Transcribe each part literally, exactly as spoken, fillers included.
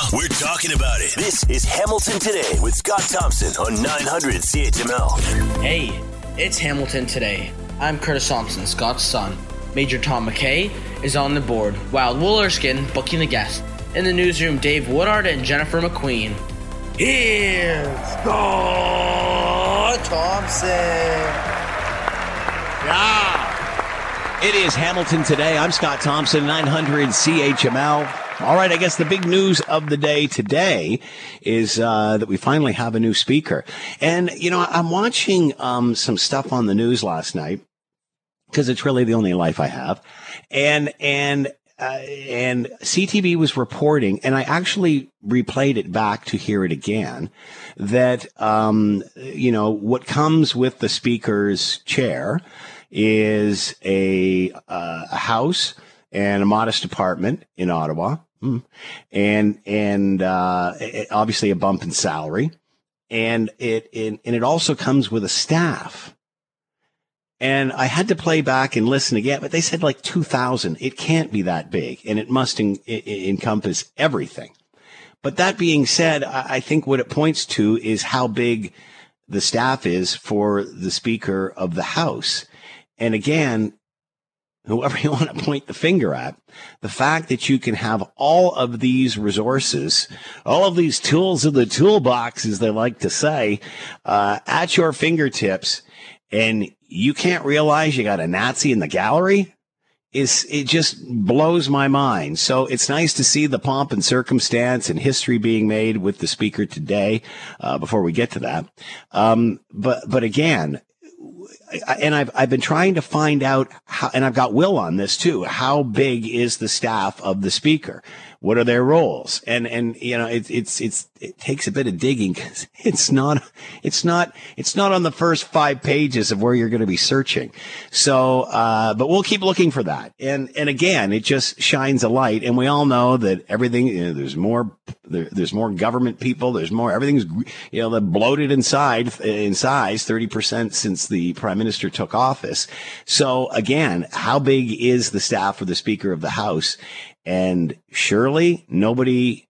We're talking about it. This is Hamilton Today with Scott Thompson on nine hundred C H M L. Hey, it's Hamilton Today. I'm Curtis Thompson, Scott's son. Major Tom McKay is on the board, while Will Erskine booking the guests. In the newsroom, Dave Woodard and Jennifer McQueen. Here's Scott Thompson. Yeah. It is Hamilton Today. I'm Scott Thompson, nine hundred C H M L. All right, I guess the big news of the day today is uh, that we finally have a new speaker. And, you know, I'm watching um, some stuff on the news last night because it's really the only life I have. And, and, uh, and C T V was reporting, and I actually replayed it back to hear it again, that, um, you know, what comes with the speaker's chair is a, uh, a house and a modest apartment in Ottawa. Mm. And, and, uh, it, obviously a bump in salary. And it, it, and it also comes with a staff. And I had to play back and listen again, but they said like two thousand. It can't be that big, and it must en- encompass everything. But that being said, I, I think what it points to is how big the staff is for the Speaker of the House. And again, whoever you want to point the finger at, the fact that you can have all of these resources, all of these tools in the toolbox, as they like to say, uh, at your fingertips, and you can't realize you got a Nazi in the gallery, is it just blows my mind. So it's nice to see the pomp and circumstance and history being made with the speaker today, uh, before we get to that. Um, but, but again, and I've, I've been trying to find out how, and I've got Will on this too. How big is the staff of the speaker? What are their roles? And, and, you know, it's, it's, it's, it takes a bit of digging because it's not, it's not, it's not on the first five pages of where you're going to be searching. So, uh, but we'll keep looking for that. And, and again, it just shines a light. And we all know that everything, you know, there's more, there, there's more government people. There's more, everything's, you know, they're bloated inside, in size, thirty percent since the prime minister took office. So again, how big is the staff of the Speaker of the House? And surely nobody,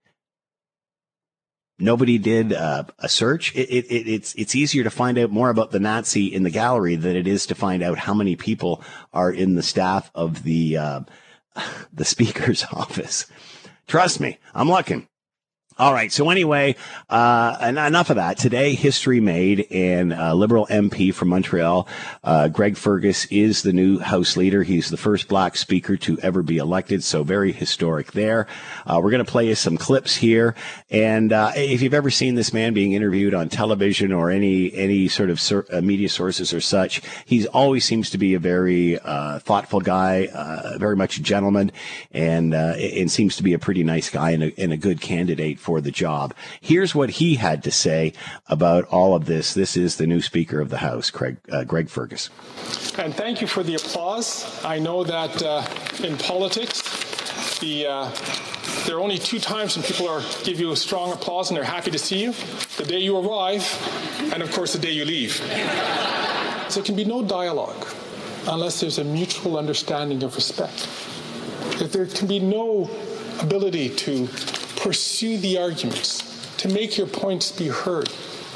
nobody did uh, a search. It, it, it, it's it's easier to find out more about the Nazi in the gallery than it is to find out how many people are in the staff of the uh, the Speaker's office. Trust me, I'm looking. All right. So anyway, uh, enough of that. Today, history made, and uh, Liberal M P from Montreal, uh, Greg Fergus, is the new House leader. He's the first black speaker to ever be elected. So very historic there. Uh, we're going to play you some clips here. And uh, if you've ever seen this man being interviewed on television or any any sort of sur- uh, media sources or such, he always seems to be a very uh, thoughtful guy, uh, very much a gentleman, and uh, and seems to be a pretty nice guy and a, and a good candidate for the job. Here's what he had to say about all of this. This is the new Speaker of the House, Craig, uh, Greg Fergus. And thank you for the applause. I know that uh, in politics, the uh, there are only two times when people are give you a strong applause and they're happy to see you: the day you arrive, and of course the day you leave. So there can be no dialogue unless there's a mutual understanding of respect. If there can be no ability to pursue the arguments, to make your points be heard,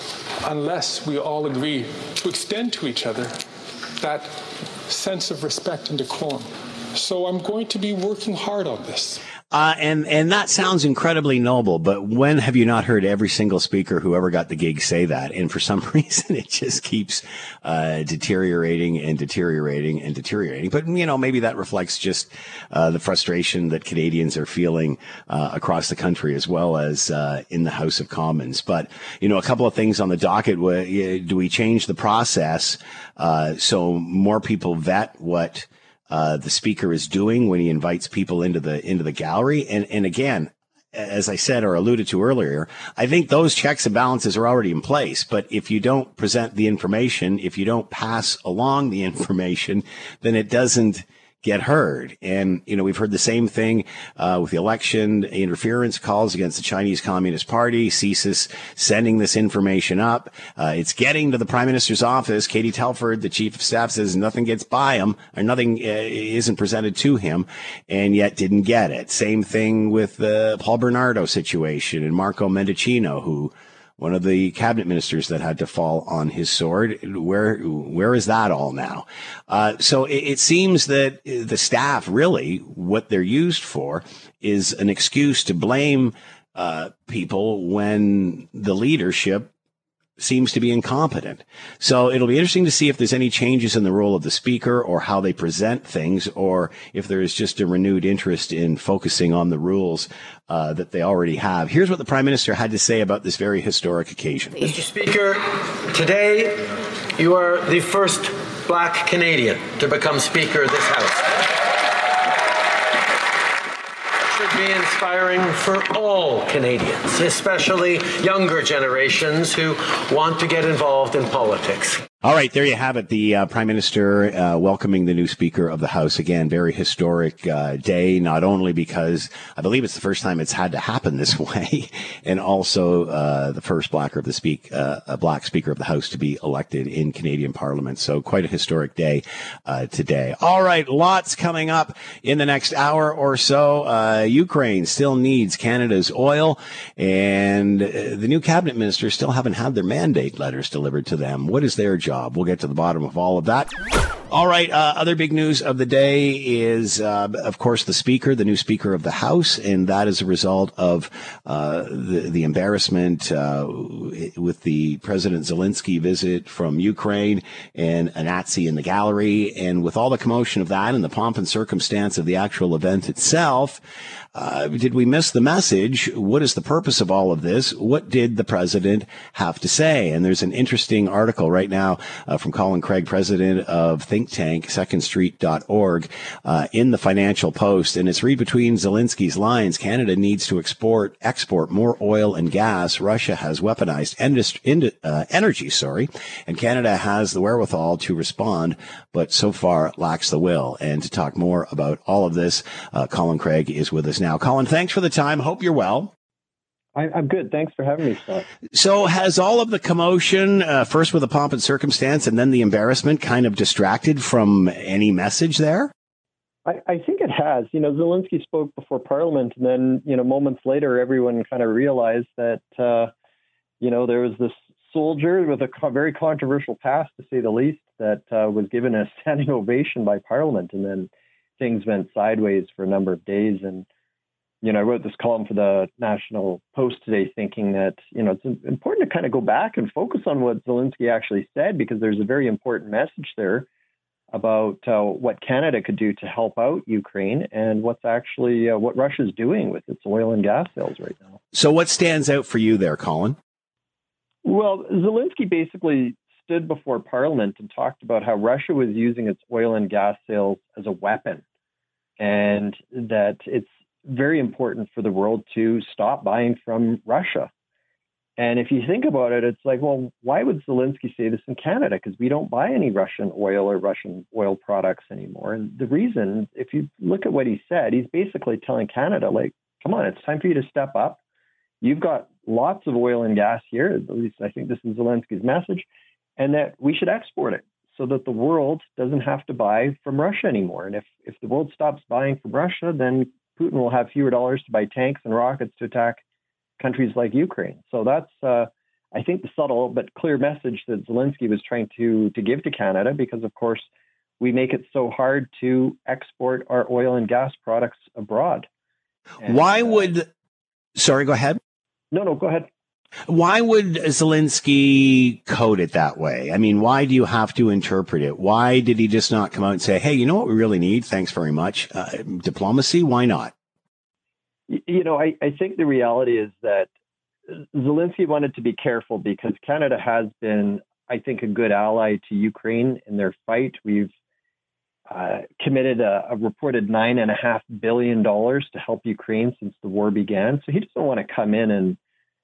unless we all agree to extend to each other that sense of respect and decorum. So I'm going to be working hard on this. Uh, and, and that sounds incredibly noble, but when have you not heard every single speaker who ever got the gig say that? And for some reason, it just keeps, uh, deteriorating and deteriorating and deteriorating. But, you know, maybe that reflects just, uh, the frustration that Canadians are feeling, uh, across the country as well as, uh, in the House of Commons. But, you know, a couple of things on the docket. Do we change the process, uh, so more people vet what, Uh, the speaker is doing when he invites people into the into the gallery? And and again, as I said or alluded to earlier, I think those checks and balances are already in place. But if you don't present the information, if you don't pass along the information, then it doesn't get heard. And, you know, we've heard the same thing uh, with the election interference calls against the Chinese Communist Party, C S I S sending this information up. Uh, it's getting to the Prime Minister's office. Katie Telford, the Chief of Staff, says nothing gets by him, or nothing uh, isn't presented to him, and yet didn't get it. Same thing with the Paul Bernardo situation and Marco Mendicino, who one of the cabinet ministers that had to fall on his sword. Where where is that all now? Uh, so it, it seems that the staff, really, what they're used for is an excuse to blame uh, people when the leadership seems to be incompetent. So it'll be interesting to see if there's any changes in the role of the speaker or how they present things, or if there is just a renewed interest in focusing on the rules uh, that they already have. Here's what the Prime Minister had to say about this very historic occasion. Mister Speaker, today you are the first Black Canadian to become Speaker of this House. Be inspiring for all Canadians, especially younger generations who want to get involved in politics. All right, there you have it. The uh, Prime Minister uh, welcoming the new Speaker of the House. Again, very historic uh, day, not only because I believe it's the first time it's had to happen this way, and also uh, the first Blacker of the speak, uh, a Black Speaker of the House to be elected in Canadian Parliament. So quite a historic day uh, today. All right, lots coming up in the next hour or so. Uh, Ukraine still needs Canada's oil, and uh, the new cabinet ministers still haven't had their mandate letters delivered to them. What is their job? We'll get to the bottom of all of that. All right. Uh, other big news of the day is, uh, of course, the Speaker, the new Speaker of the House, and that is a result of uh, the, the embarrassment uh, with the President Zelensky visit from Ukraine and a Nazi in the gallery, and with all the commotion of that and the pomp and circumstance of the actual event itself. Uh, did we miss the message? What is the purpose of all of this? What did the president have to say? And there's an interesting article right now uh, from Colin Craig, president of think tank second street dot org, uh, in the Financial Post. And it's read between Zelensky's lines. Canada needs to export export more oil and gas. Russia has weaponized industry, uh, energy, sorry, and Canada has the wherewithal to respond, but so far lacks the will. And to talk more about all of this, uh, Colin Craig is with us now. Colin, thanks for the time. Hope you're well. I, I'm good. Thanks for having me, Scott. So has all of the commotion, uh, first with the pomp and circumstance and then the embarrassment, kind of distracted from any message there? I, I think it has. You know, Zelensky spoke before Parliament, and then, you know, moments later, everyone kind of realized that, uh, you know, there was this soldier with a co- very controversial past, to say the least, that uh, was given a standing ovation by Parliament, and then things went sideways for a number of days. And you know, I wrote this column for the National Post today thinking that, you know, it's important to kind of go back and focus on what Zelensky actually said, because there's a very important message there about uh, what Canada could do to help out Ukraine and what's actually uh, what Russia's doing with its oil and gas sales right now. So what stands out for you there, Colin? Well, Zelensky basically stood before Parliament and talked about how Russia was using its oil and gas sales as a weapon, and that it's very important for the world to stop buying from Russia. And if you think about it, it's like, well, why would Zelensky say this in Canada? Because we don't buy any Russian oil or Russian oil products anymore. And the reason, if you look at what he said, he's basically telling Canada, like, come on, it's time for you to step up. You've got lots of oil and gas here, at least I think this is Zelensky's message, and that we should export it so that the world doesn't have to buy from Russia anymore. And if, if the world stops buying from Russia, then Putin will have fewer dollars to buy tanks and rockets to attack countries like Ukraine. So that's, uh, I think, the subtle but clear message that Zelensky was trying to to give to Canada, because, of course, we make it so hard to export our oil and gas products abroad. And, Why uh, would, sorry, go ahead. No, no, go ahead. Why would Zelensky code it that way? I mean, why do you have to interpret it? Why did he just not come out and say, hey, you know what we really need? Thanks very much. Uh, diplomacy? Why not? You know, I, I think the reality is that Zelensky wanted to be careful because Canada has been, I think, a good ally to Ukraine in their fight. We've uh, committed a, a reported nine and a half billion dollars to help Ukraine since the war began. So he doesn't want to come in and,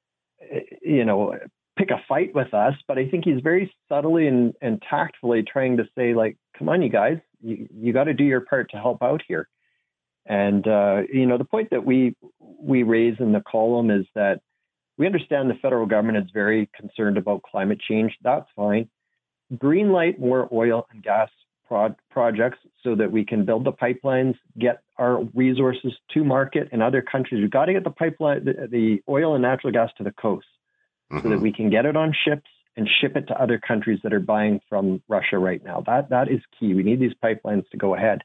you know, pick a fight with us. But I think he's very subtly and, and tactfully trying to say, like, come on, you guys, you, you got to do your part to help out here. And, uh, you know, the point that we we raise in the column is that we understand the federal government is very concerned about climate change. That's fine. Greenlight more oil and gas pro- projects so that we can build the pipelines, get our resources to market in other countries. We've got to get the pipeline, the, the oil and natural gas to the coast mm-hmm. so that we can get it on ships and ship it to other countries that are buying from Russia right now. That that is key. We need these pipelines to go ahead.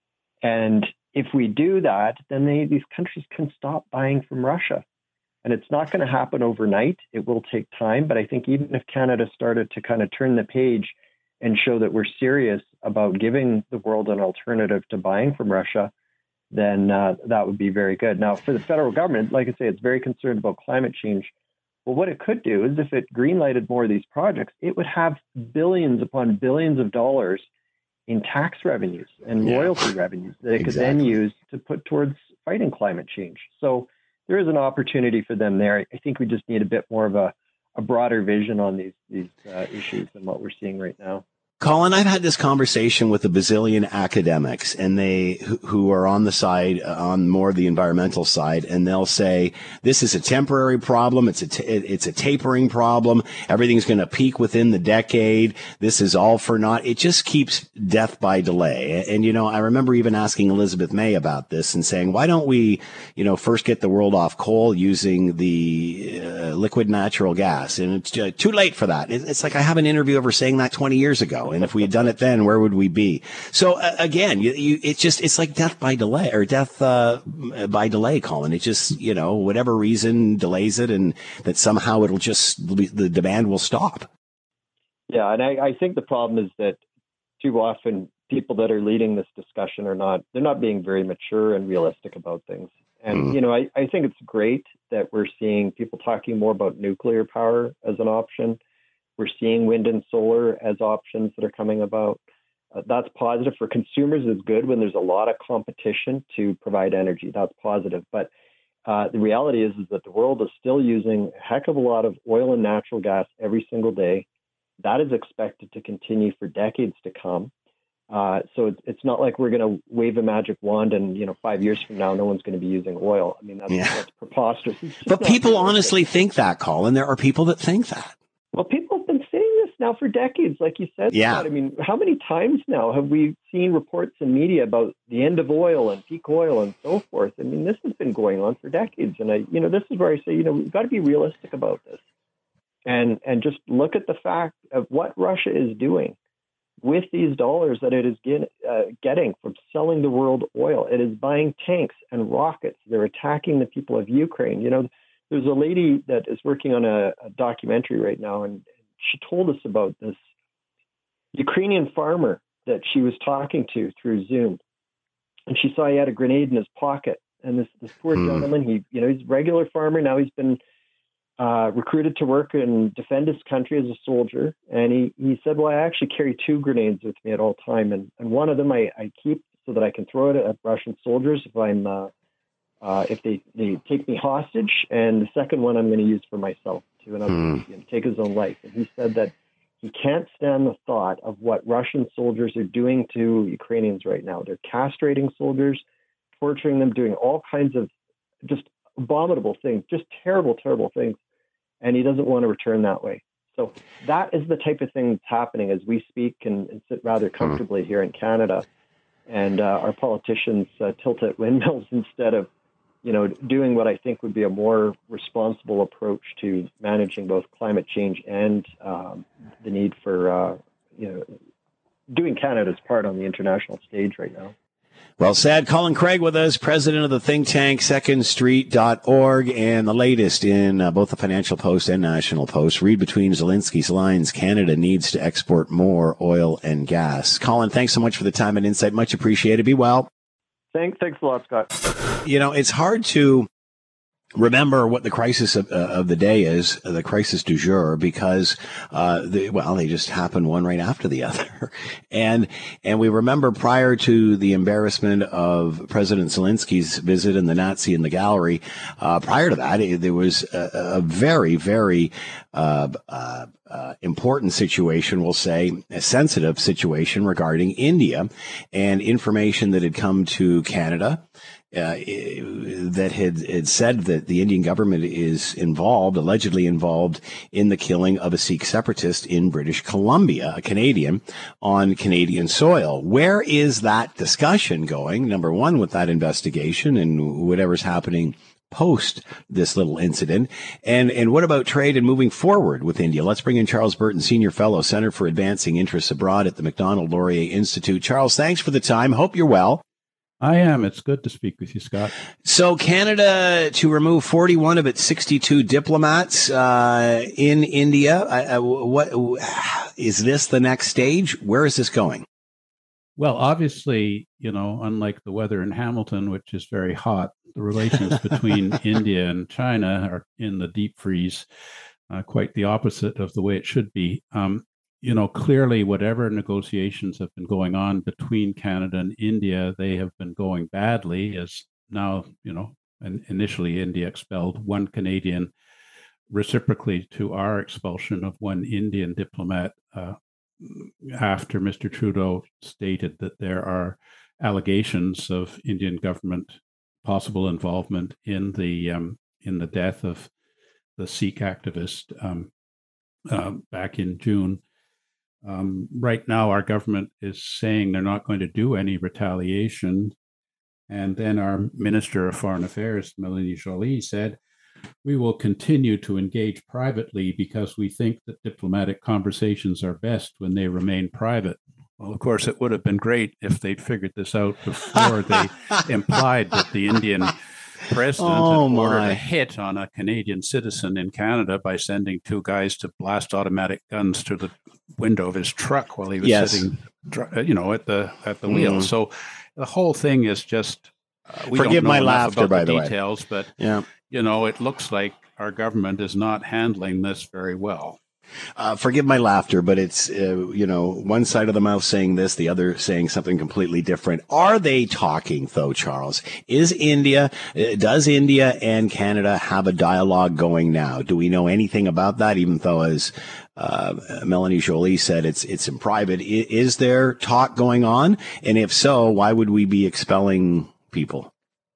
And if we do that, then they, these countries can stop buying from Russia. And it's not going to happen overnight. It will take time. But I think even if Canada started to kind of turn the page and show that we're serious about giving the world an alternative to buying from Russia, then uh, that would be very good. Now, for the federal government, like I say, it's very concerned about climate change. Well, what it could do is if it greenlighted more of these projects, it would have billions upon billions of dollars in tax revenues and yeah. royalty revenues that it could exactly. then use to put towards fighting climate change. So there is an opportunity for them there. I think we just need a bit more of a, a broader vision on these these uh, issues than what we're seeing right now. Colin, I've had this conversation with a bazillion academics, and they who are on the side, on more the environmental side, and they'll say this is a temporary problem. It's a t- it's a tapering problem. Everything's going to peak within the decade. This is all for naught. It just keeps death by delay. And you know, I remember even asking Elizabeth May about this and saying, why don't we, you know, first get the world off coal using the uh, liquid natural gas? And it's uh, too late for that. It's like I have an interview of her saying that twenty years ago. And if we had done it then, where would we be? So uh, again, you, you, it's just, it's like death by delay or death uh, by delay, Colin. It just, you know, whatever reason delays it and that somehow it'll just, the demand will stop. Yeah. And I, I think the problem is that too often people that are leading this discussion are not, they're not being very mature and realistic about things. And, mm. you know, I, I think it's great that we're seeing people talking more about nuclear power as an option. We're seeing wind and solar as options that are coming about. Uh, that's positive for consumers. It's good when there's a lot of competition to provide energy. That's positive. But uh, the reality is, is that the world is still using a heck of a lot of oil and natural gas every single day. That is expected to continue for decades to come. Uh, so it's, it's not like we're going to wave a magic wand and, you know, five years from now, no one's going to be using oil. I mean, that's, yeah. that's preposterous. But people honestly think that, Colin. There are people that think that. Well, people have been saying this now for decades, like you said. Yeah. Scott. I mean, how many times now have we seen reports in media about the end of oil and peak oil and so forth? I mean, this has been going on for decades. And, I, you know, this is where I say, you know, we've got to be realistic about this and, and just look at the fact of what Russia is doing with these dollars that it is get, uh, getting from selling the world oil. It is buying tanks and rockets. They're attacking the people of Ukraine. You know, there's a lady that is working on a, a documentary right now, and she told us about this Ukrainian farmer that she was talking to through Zoom. And she saw he had a grenade in his pocket. And this, this poor hmm. gentleman, he, you know, he's a regular farmer. Now he's been uh, recruited to work and defend his country as a soldier. And he, he said, well, I actually carry two grenades with me at all time. And, and one of them I, I keep so that I can throw it at Russian soldiers if I'm uh, Uh, if they, they take me hostage, and the second one I'm going to use for myself to and hmm. you know, take his own life. And he said that he can't stand the thought of what Russian soldiers are doing to Ukrainians right now. They're castrating soldiers, torturing them, doing all kinds of just abominable things, just terrible, terrible things. And he doesn't want to return that way. So that is the type of thing that's happening as we speak and, and sit rather comfortably hmm. here in Canada. And uh, our politicians uh, tilt at windmills instead of you know, doing what I think would be a more responsible approach to managing both climate change and um, the need for, uh, you know, doing Canada's part on the international stage right now. Well said. Colin Craig with us, president of the think tank second street dot org, and the latest in uh, both the Financial Post and National Post. Read between Zelensky's lines, Canada needs to export more oil and gas. Colin, thanks so much for the time and insight. Much appreciated. Be well. Thanks, thanks a lot, Scott. You know, it's hard to remember what the crisis of, uh, of the day is, uh, the crisis du jour, because, uh, the, well, they just happen one right after the other. And, and we remember prior to the embarrassment of President Zelensky's visit and the Nazi in the gallery, uh, prior to that, it, there was a, a very, very, uh, uh, uh, important situation, we'll say, a sensitive situation regarding India and information that had come to Canada. Uh, that had, had said that the Indian government is involved, allegedly involved, in the killing of a Sikh separatist in British Columbia, a Canadian, on Canadian soil. Where is that discussion going? Number one, with that investigation and whatever's happening post this little incident. And and what about trade and moving forward with India? Let's bring in Charles Burton, Senior Fellow, Center for Advancing Interests Abroad at the Macdonald-Laurier Institute. Charles, thanks for the time. Hope you're well. I am. It's good to speak with you, Scott. So Canada to remove forty-one of its sixty-two diplomats uh, in India. Uh, what is this the next stage? Where is this going? Well, obviously, you know, unlike the weather in Hamilton, which is very hot, the relations between India and China are in the deep freeze, uh, quite the opposite of the way it should be. Um, You know, clearly, whatever negotiations have been going on between Canada and India, they have been going badly, as now, you know, and initially India expelled one Canadian reciprocally to our expulsion of one Indian diplomat uh, after Mister Trudeau stated that there are allegations of Indian government possible involvement in the um, in the death of the Sikh activist um, uh, back in June. Um, right now, our government is saying they're not going to do any retaliation. And then our Minister of Foreign Affairs, Melanie Joly, said, we will continue to engage privately because we think that diplomatic conversations are best when they remain private. Well, of course, it would have been great if they'd figured this out before they implied that the Indian president oh, had ordered my. a hit on a Canadian citizen in Canada by sending two guys to blast automatic guns through the window of his truck while he was yes. sitting, you know, at the at the mm. wheel. So the whole thing is just. Uh, we Forgive don't know my enough laughter, about by the the details, way. but yeah. you know, it looks like our government is not handling this very well. Uh, forgive my laughter, but it's, uh, you know, one side of the mouth saying this, the other saying something completely different. Are they talking, though, Charles? Is India, uh, does India and Canada have a dialogue going now? Do we know anything about that, even though, as uh, Melanie Joly said, it's it's in private? I, is there talk going on? And if so, why would we be expelling people?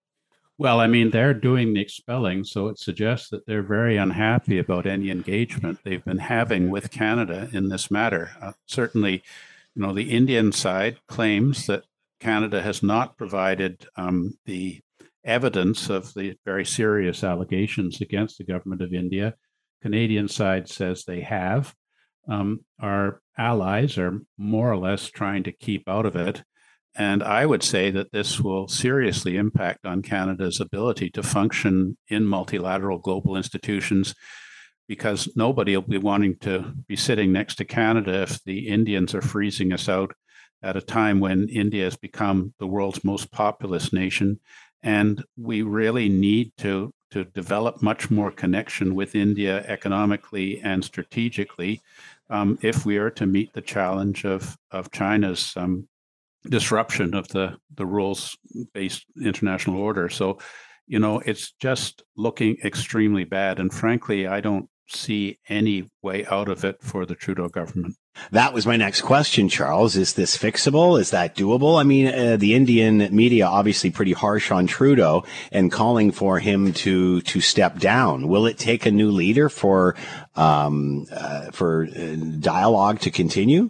Well, I mean, they're doing the expelling, so it suggests that they're very unhappy about any engagement they've been having with Canada in this matter. Uh, certainly, you know, the Indian side claims that Canada has not provided um, the evidence of the very serious allegations against the government of India. Canadian side says they have. Um, our allies are more or less trying to keep out of it. And I would say that this will seriously impact on Canada's ability to function in multilateral global institutions, because nobody will be wanting to be sitting next to Canada if the Indians are freezing us out at a time when India has become the world's most populous nation. And we really need to, to develop much more connection with India economically and strategically um, if we are to meet the challenge of, of China's um, disruption of the, the rules-based international order. So, you know, it's just looking extremely bad. And frankly, I don't see any way out of it for the Trudeau government. That was my next question, Charles. Is this fixable? Is that doable? I mean, uh, the Indian media obviously pretty harsh on Trudeau and calling for him to to step down. Will it take a new leader for um, uh, for uh, dialogue to continue?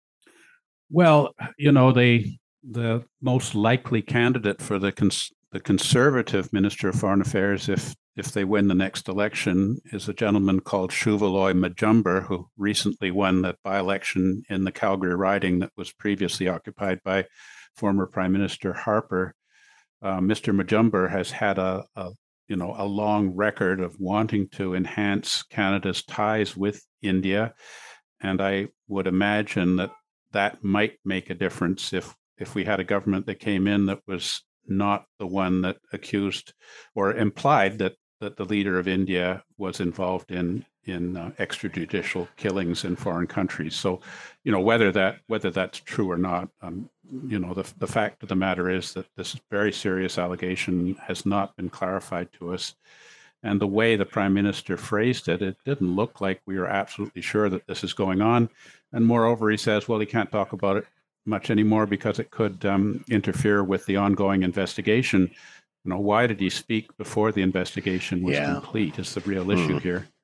Well, you know, they, the most likely candidate for the cons- the Conservative Minister of Foreign Affairs, if if they win the next election, is a gentleman called Shuvaloy Majumdar, who recently won that by-election in the Calgary riding that was previously occupied by former Prime Minister Harper. Uh, Mister Majumdar has had a, a you know a long record of wanting to enhance Canada's ties with India, and I would imagine that that might make a difference if if we had a government that came in that was not the one that accused or implied that that the leader of India was involved in in uh, extrajudicial killings in foreign countries. So, you know, whether that whether that's true or not, um, you know, the the fact of the matter is that this very serious allegation has not been clarified to us. And the way the Prime Minister phrased it, it didn't look like we were absolutely sure that this is going on. And moreover, he says, well, he can't talk about it much anymore because it could um, interfere with the ongoing investigation. You know, why did he speak before the investigation was yeah. complete is the real issue hmm. here.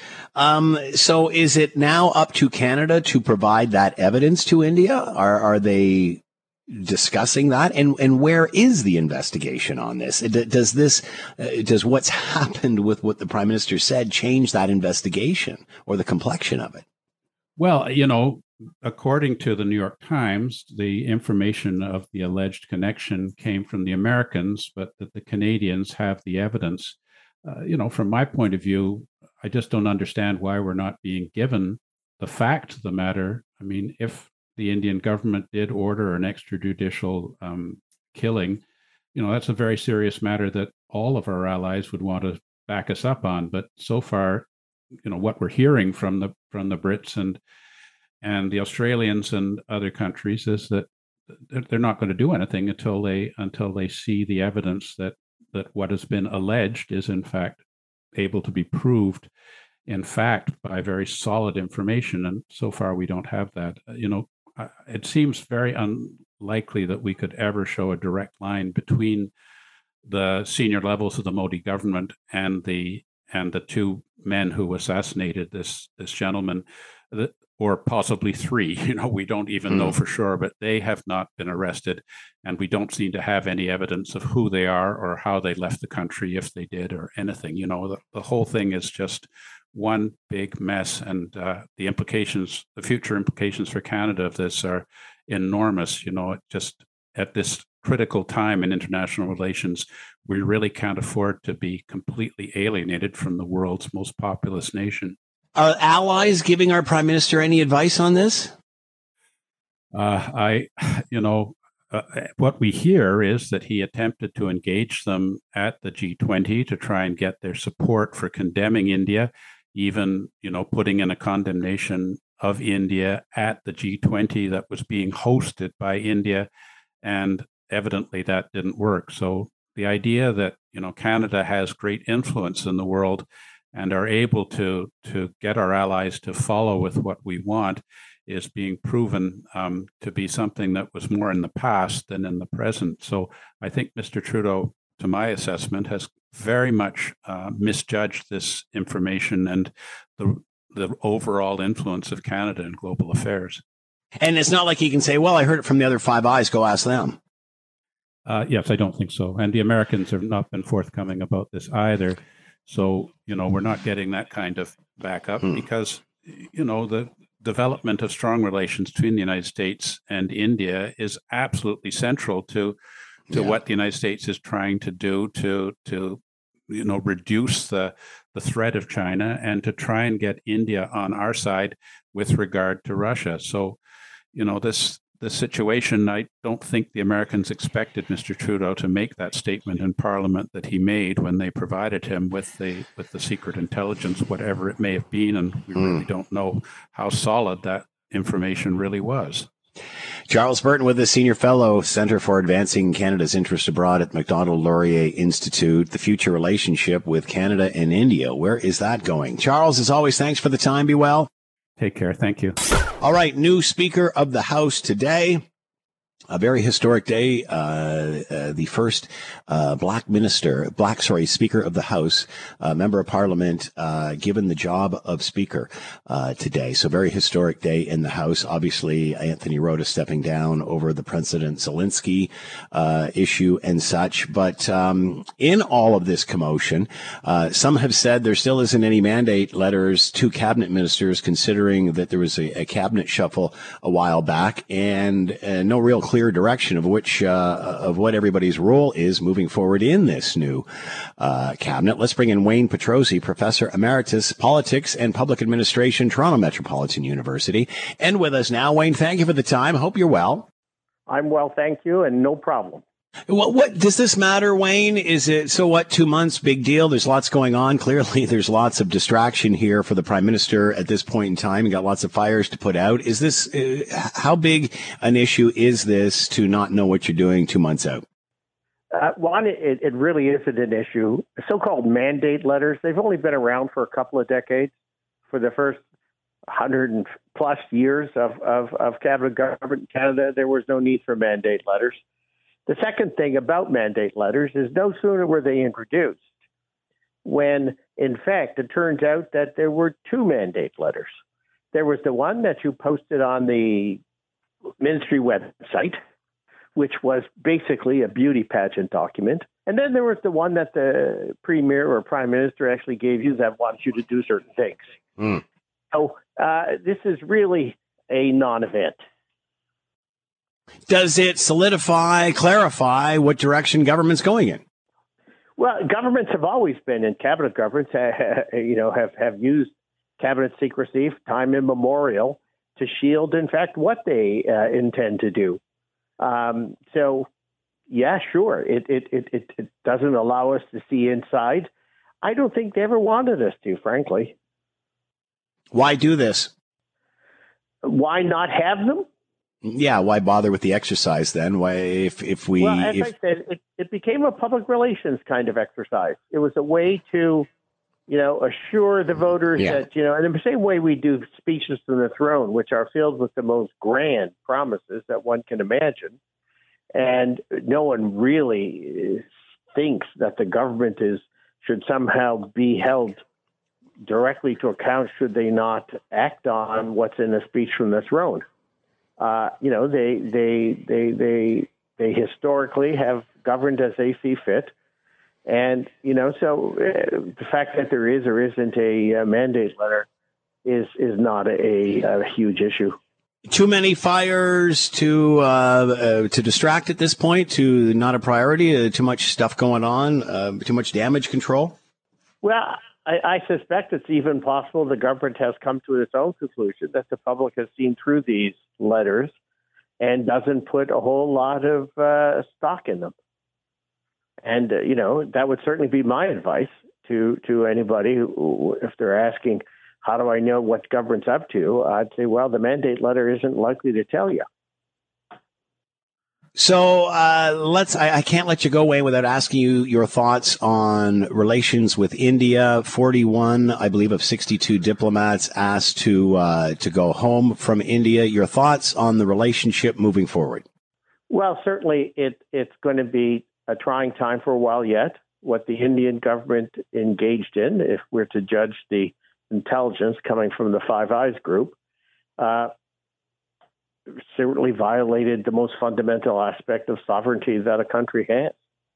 Um, so is it now up to Canada to provide that evidence to India? Are, are they discussing that? And and where is the investigation on this? Does this, uh, does what's happened with what the Prime Minister said change that investigation or the complexion of it? Well, you know, according to the New York Times, the information of the alleged connection came from the Americans, but that the Canadians have the evidence. Uh, you know, from my point of view, I just don't understand why we're not being given the fact of the matter. I mean, if the Indian government did order an extrajudicial um, killing, you know, that's a very serious matter that all of our allies would want to back us up on. But so far, you know, what we're hearing from the from the Brits and and the Australians and other countries is that they're not going to do anything until they until they see the evidence that that what has been alleged is in fact able to be proved in fact by very solid information. And so far, we don't have that. You know, it seems very unlikely that we could ever show a direct line between the senior levels of the Modi government and the and the two men who assassinated this this gentleman, or possibly three. You know, we don't even mm. know for sure, but they have not been arrested, and we don't seem to have any evidence of who they are or how they left the country, if they did, or anything. You know, the, the whole thing is just one big mess, and uh, the implications, the future implications for Canada of this are enormous. You know, it just at this critical time in international relations, we really can't afford to be completely alienated from the world's most populous nation. Are allies giving our Prime Minister any advice on this? Uh, I, you know, uh, what we hear is that he attempted to engage them at the G twenty to try and get their support for condemning India, even, you know, putting in a condemnation of India at the G twenty that was being hosted by India. And evidently that didn't work. So the idea that, you know, Canada has great influence in the world and are able to to get our allies to follow with what we want is being proven um, to be something that was more in the past than in the present. So I think Mister Trudeau, to my assessment, has very much uh, misjudged this information and the the overall influence of Canada in global affairs. And it's not like he can say, well, I heard it from the other Five Eyes, go ask them. Uh, yes, I don't think so. And the Americans have not been forthcoming about this either. So, you know, we're not getting that kind of backup hmm. because, you know, the development of strong relations between the United States and India is absolutely central to to yeah. what the United States is trying to do to, to you know, reduce the, the threat of China and to try and get India on our side with regard to Russia. So, you know, this the situation, I don't think the Americans expected Mister Trudeau to make that statement in Parliament that he made when they provided him with the with the secret intelligence, whatever it may have been, and we mm. really don't know how solid that information really was. Charles Burton with us, Senior Fellow, Centre for Advancing Canada's Interest Abroad at Macdonald-Laurier Institute. The future relationship with Canada and India, where is that going? Charles, as always, thanks for the time. Be well. Take care. Thank you. All right. New Speaker of the House today. A very historic day. Uh, uh, the first uh, black minister, black, sorry, Speaker of the House, uh, member of Parliament, uh, given the job of Speaker uh, today. So very historic day in the House. Obviously, Anthony Rota stepping down over the President Zelensky uh, issue and such. But um, in all of this commotion, uh, some have said there still isn't any mandate letters to cabinet ministers, considering that there was a, a cabinet shuffle a while back and uh, no real clear direction of which uh, of what everybody's role is moving forward in this new uh, cabinet. Let's bring in Wayne Petrosi, Professor Emeritus, Politics and Public Administration, Toronto Metropolitan University. And with us now, Wayne, thank you for the time. Hope you're well. I'm well, thank you, and no problem. What, what does this matter, Wayne? Is it so what? Two months, big deal. There's lots going on. Clearly, there's lots of distraction here for the prime minister at this point in time. You got lots of fires to put out. Is this uh, how big an issue is this to not know what you're doing two months out? Uh, one, it, it really isn't an issue. So-called mandate letters, they've only been around for a couple of decades. For the first hundred plus years of, of, of cabinet government in Canada, there was no need for mandate letters. The second thing about mandate letters is no sooner were they introduced when, in fact, it turns out that there were two mandate letters. There was the one that you posted on the ministry website, which was basically a beauty pageant document. And then there was the one that the premier or prime minister actually gave you that wants you to do certain things. Mm. So uh, this is really a non-event. Does it solidify, clarify what direction government's going in? Well, governments have always been, and cabinet governments, uh, you know, have, have used cabinet secrecy time immemorial to shield, in fact, what they uh, intend to do. Um, so, yeah, sure, it, it it it it doesn't allow us to see inside. I don't think they ever wanted us to, frankly. Why do this? Why not have them? Yeah, why bother with the exercise then? Why, if if we? Well, as if... I said, it, it became a public relations kind of exercise. It was a way to, you know, assure the voters yeah. that, you know, in the same way we do speeches from the throne, which are filled with the most grand promises that one can imagine, and no one really thinks that the government is should somehow be held directly to account should they not act on what's in a speech from the throne. Uh, you know, they, they, they, they, they historically have governed as they see fit. And, you know, so uh, the fact that there is or isn't a uh, mandate letter is, is not a, a huge issue. Too many fires to, uh, uh, to distract at this point, to not a priority, uh, too much stuff going on, uh, too much damage control? Well, I, I suspect it's even possible the government has come to its own conclusion that the public has seen through these letters and doesn't put a whole lot of uh, stock in them. And, uh, you know, that would certainly be my advice to, to anybody who, if they're asking, how do I know what government's up to? I'd say, well, the mandate letter isn't likely to tell you. So uh, let's. I, I can't let you go away without asking you your thoughts on relations with India. forty-one, I believe, of sixty-two diplomats asked to uh, to go home from India. Your thoughts on the relationship moving forward? Well, certainly it it's going to be a trying time for a while yet. What the Indian government engaged in, if we're to judge the intelligence coming from the Five Eyes group, uh, certainly violated the most fundamental aspect of sovereignty that a country has.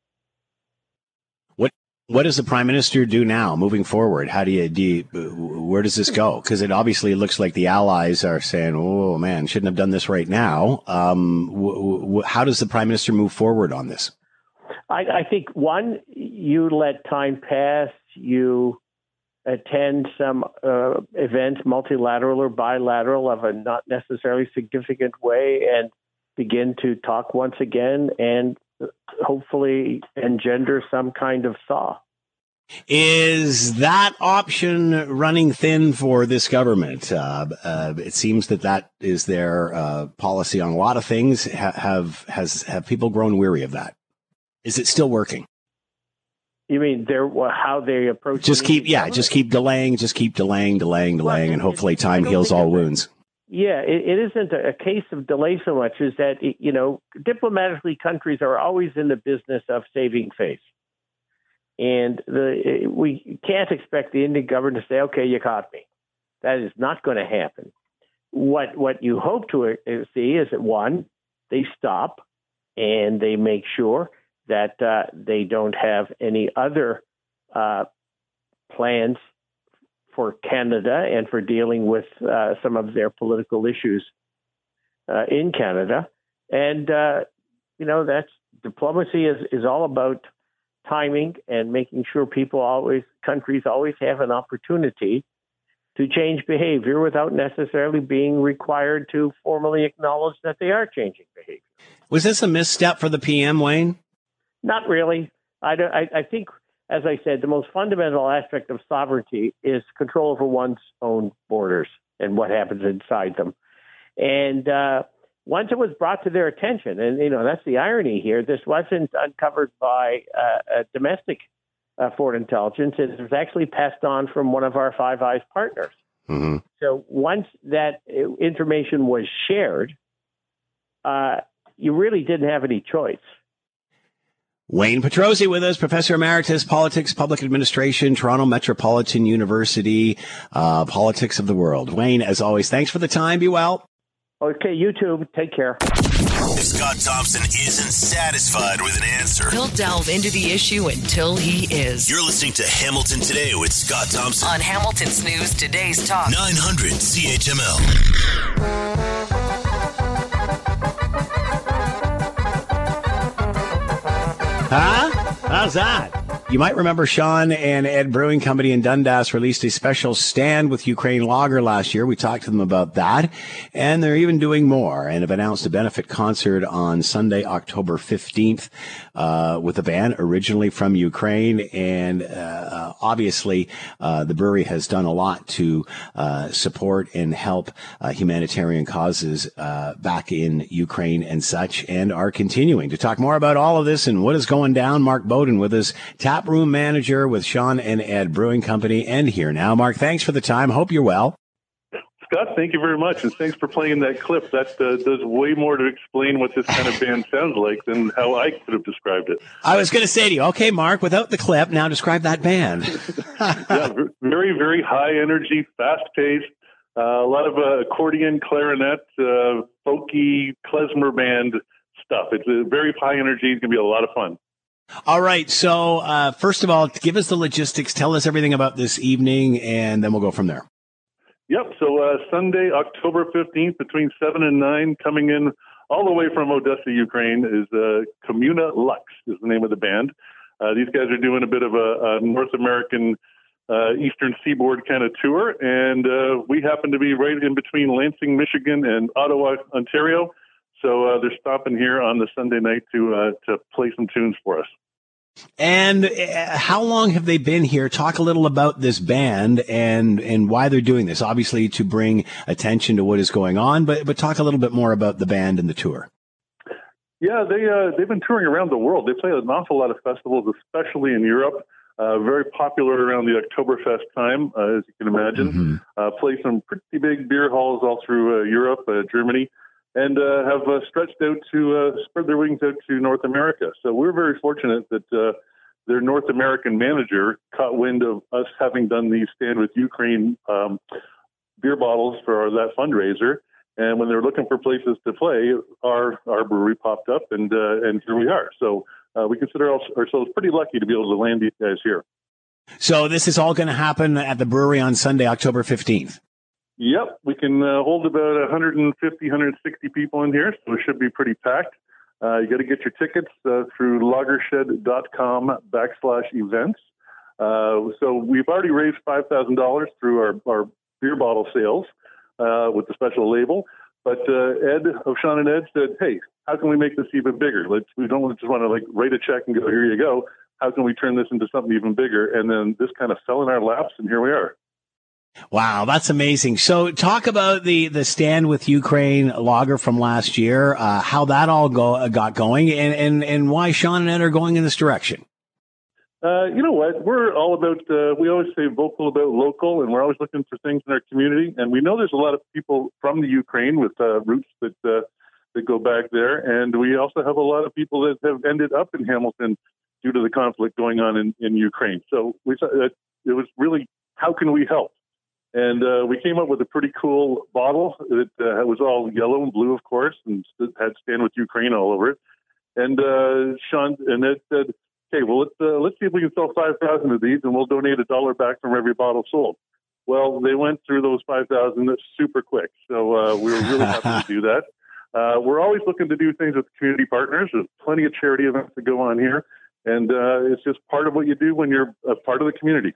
What what does the prime minister do now, moving forward? How do you, do you where does this go? Because it obviously looks like the allies are saying, "Oh man, shouldn't have done this right now." Um, w- w- how does the prime minister move forward on this? I, I think one, you let time pass. You attend some uh, events, multilateral or bilateral, of a not necessarily significant way, and begin to talk once again and hopefully engender some kind of thaw. Is that option running thin for this government? Uh, uh, it seems that that is their uh, policy on a lot of things. Ha- have has have people grown weary of that? Is it still working? You mean they're how they approach? Just keep, yeah, just keep delaying, just keep delaying, delaying, delaying, well, and hopefully time heals all wounds. Yeah, it, it isn't a case of delay so much as that, you know, diplomatically, countries are always in the business of saving face. And the, we can't expect the Indian government to say, okay, you caught me. That is not going to happen. What what you hope to see is that, one, they stop and they make sure that uh, they don't have any other uh, plans for Canada and for dealing with uh, some of their political issues uh, in Canada. And, uh, you know, that's diplomacy is, is all about timing and making sure people always, countries always have an opportunity to change behavior without necessarily being required to formally acknowledge that they are changing behavior. Was this a misstep for the P M, Wayne? Not really. I, don't, I, I think, as I said, the most fundamental aspect of sovereignty is control over one's own borders and what happens inside them. And uh, once it was brought to their attention, and, you know, that's the irony here, this wasn't uncovered by uh, a domestic uh, foreign intelligence. It was actually passed on from one of our Five Eyes partners. Mm-hmm. So once that information was shared, uh, you really didn't have any choice. Wayne Petrosi with us, Professor Emeritus, Politics, Public Administration, Toronto Metropolitan University, uh, Politics of the World. Wayne, as always, thanks for the time. Be well. Okay, you too. Take care. If Scott Thompson isn't satisfied with an answer, he'll delve into the issue until he is. You're listening to Hamilton Today with Scott Thompson on Hamilton's News Today's Talk nine hundred C H M L. Huh? How's that? You might remember Sean and Ed Brewing Company in Dundas released a special Stand with Ukraine lager last year. We talked to them about that, and they're even doing more and have announced a benefit concert on Sunday, October fifteenth, uh, with a band originally from Ukraine. And uh, obviously, uh, the brewery has done a lot to uh, support and help uh, humanitarian causes uh, back in Ukraine and such, and are continuing. To talk more about all of this and what is going down, Mark Bowden with us, tap room manager with Sean and Ed Brewing Company, and here now. Mark, thanks for the time. Hope you're well. Scott, thank you very much, and thanks for playing that clip. That uh, does way more to explain what this kind of band sounds like than how I could have described it. I was going to say to you, okay, Mark, without the clip, now describe that band. Yeah, very, very high energy, fast paced, uh, a lot of uh, accordion, clarinet, uh, folky, klezmer band stuff. It's a very high energy. It's going to be a lot of fun. All right. So, uh, first of all, give us the logistics. Tell us everything about this evening, and then we'll go from there. Yep. So, uh, Sunday, October fifteenth, between seven and nine, coming in all the way from Odessa, Ukraine, is uh, Communa Lux is the name of the band. Uh, these guys are doing a bit of a, a North American, uh, Eastern Seaboard kind of tour, and uh, we happen to be right in between Lansing, Michigan, and Ottawa, Ontario. So uh, they're stopping here on the Sunday night to uh, to play some tunes for us. And uh, how long have they been here? Talk a little about this band and and why they're doing this. Obviously, to bring attention to what is going on, but but talk a little bit more about the band and the tour. Yeah, they uh, they've been touring around the world. They play an awful lot of festivals, especially in Europe. Uh, very popular around the Oktoberfest time, uh, as you can imagine. Mm-hmm. Uh, play some pretty big beer halls all through uh, Europe, uh, Germany. And uh, have uh, stretched out to uh, spread their wings out to North America. So we're very fortunate that uh, their North American manager caught wind of us having done the Stand with Ukraine um, beer bottles for our, that fundraiser. And when they were looking for places to play, our our brewery popped up, and uh, and here we are. So uh, we consider ourselves pretty lucky to be able to land these guys here. So this is all going to happen at the brewery on Sunday, October fifteenth. Yep, we can uh, hold about one hundred fifty, one hundred sixty people in here, so it should be pretty packed. Uh, you got to get your tickets uh, through lagershed.com backslash events. Uh, so we've already raised five thousand dollars through our, our beer bottle sales uh, with the special label. But uh, Ed of Sean and Ed said, hey, how can we make this even bigger? Let's, we don't just want to like write a check and go, here you go. How can we turn this into something even bigger? And then this kind of fell in our laps, and here we are. Wow, that's amazing. So talk about the, the Stand with Ukraine lager from last year, uh, how that all go, uh, got going, and, and, and why Sean and Ed are going in this direction. Uh, you know what? We're all about, uh, we always say vocal about local, and we're always looking for things in our community. And we know there's a lot of people from the Ukraine with uh, roots that, uh, that go back there. And we also have a lot of people that have ended up in Hamilton due to the conflict going on in, in Ukraine. So we thought that it was really, how can we help? And uh, we came up with a pretty cool bottle that uh, was all yellow and blue, of course, and had Stand with Ukraine all over it. And uh, Sean and Ed said, "Okay, well, let's uh, let's see if we can sell five thousand of these, and we'll donate a dollar back from every bottle sold." Well, they went through those five thousand super quick, so uh, we were really happy to do that. Uh, we're always looking to do things with community partners. There's plenty of charity events that go on here, and uh, it's just part of what you do when you're a part of the community.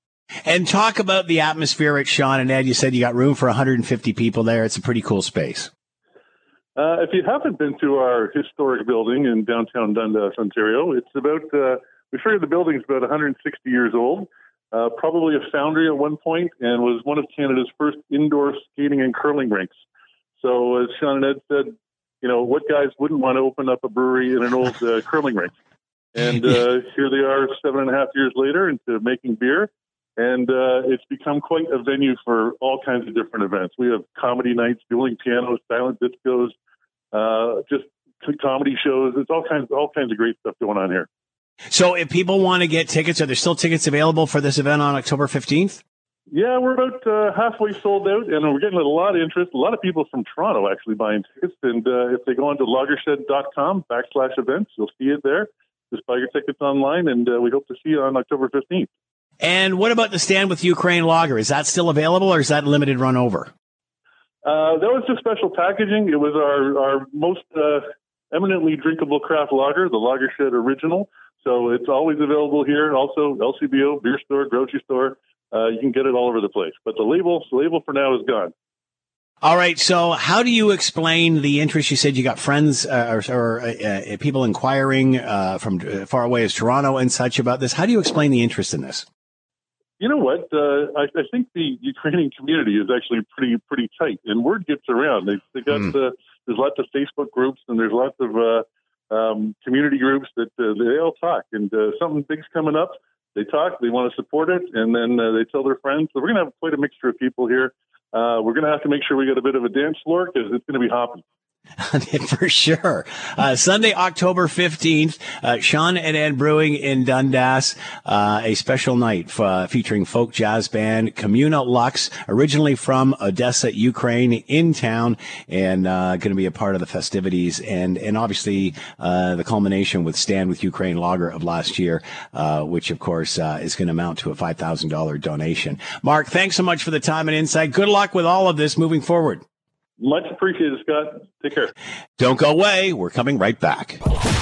And talk about the atmosphere at Sean and Ed. You said you got room for one hundred fifty people there. It's a pretty cool space. Uh, if you haven't been to our historic building in downtown Dundas, Ontario, it's about, uh, we figure the building's about one hundred sixty years old, uh, probably a foundry at one point, and was one of Canada's first indoor skating and curling rinks. So as Sean and Ed said, you know, what guys wouldn't want to open up a brewery in an old uh, curling rink? And uh, here they are seven and a half years later into making beer. And uh, it's become quite a venue for all kinds of different events. We have comedy nights, dueling pianos, silent discos, uh, just comedy shows. It's all kinds, all kinds of great stuff going on here. So if people want to get tickets, are there still tickets available for this event on October fifteenth? Yeah, we're about uh, halfway sold out, and we're getting a lot of interest. A lot of people from Toronto actually buying tickets. And uh, if they go on to lagershed.com backslash events, you'll see it there. Just buy your tickets online, and uh, we hope to see you on October fifteenth. And what about the Stand with Ukraine lager? Is that still available, or is that limited run over? Uh, that was just special packaging. It was our, our most uh, eminently drinkable craft lager, the Lagershed Original. So it's always available here. Also, L C B O, beer store, grocery store. Uh, you can get it all over the place. But the label, the label for now is gone. All right. So how do you explain the interest? You said you got friends uh, or, or uh, people inquiring uh, from far away as Toronto and such about this. How do you explain the interest in this? You know what? Uh, I, I think the Ukrainian community is actually pretty pretty tight, and word gets around. They, they got mm. uh, there's lots of Facebook groups, and there's lots of uh, um, community groups that uh, they all talk. And uh, something big's coming up. They talk. They want to support it, and then uh, they tell their friends. So we're going to have quite a mixture of people here. Uh, we're going to have to make sure we get a bit of a dance floor because it's going to be hopping. For sure. Uh, Sunday, October fifteenth, uh, Sean and Ed Brewing in Dundas, uh, a special night f- uh, featuring folk jazz band Comuna Lux, originally from Odessa, Ukraine, in town, and uh, going to be a part of the festivities, and and obviously uh, the culmination with Stand with Ukraine Lager of last year, uh, which of course uh, is going to amount to a five thousand dollars donation. Mark, thanks so much for the time and insight. Good luck with all of this moving forward. Much appreciated, Scott. Take care. Don't go away. We're coming right back.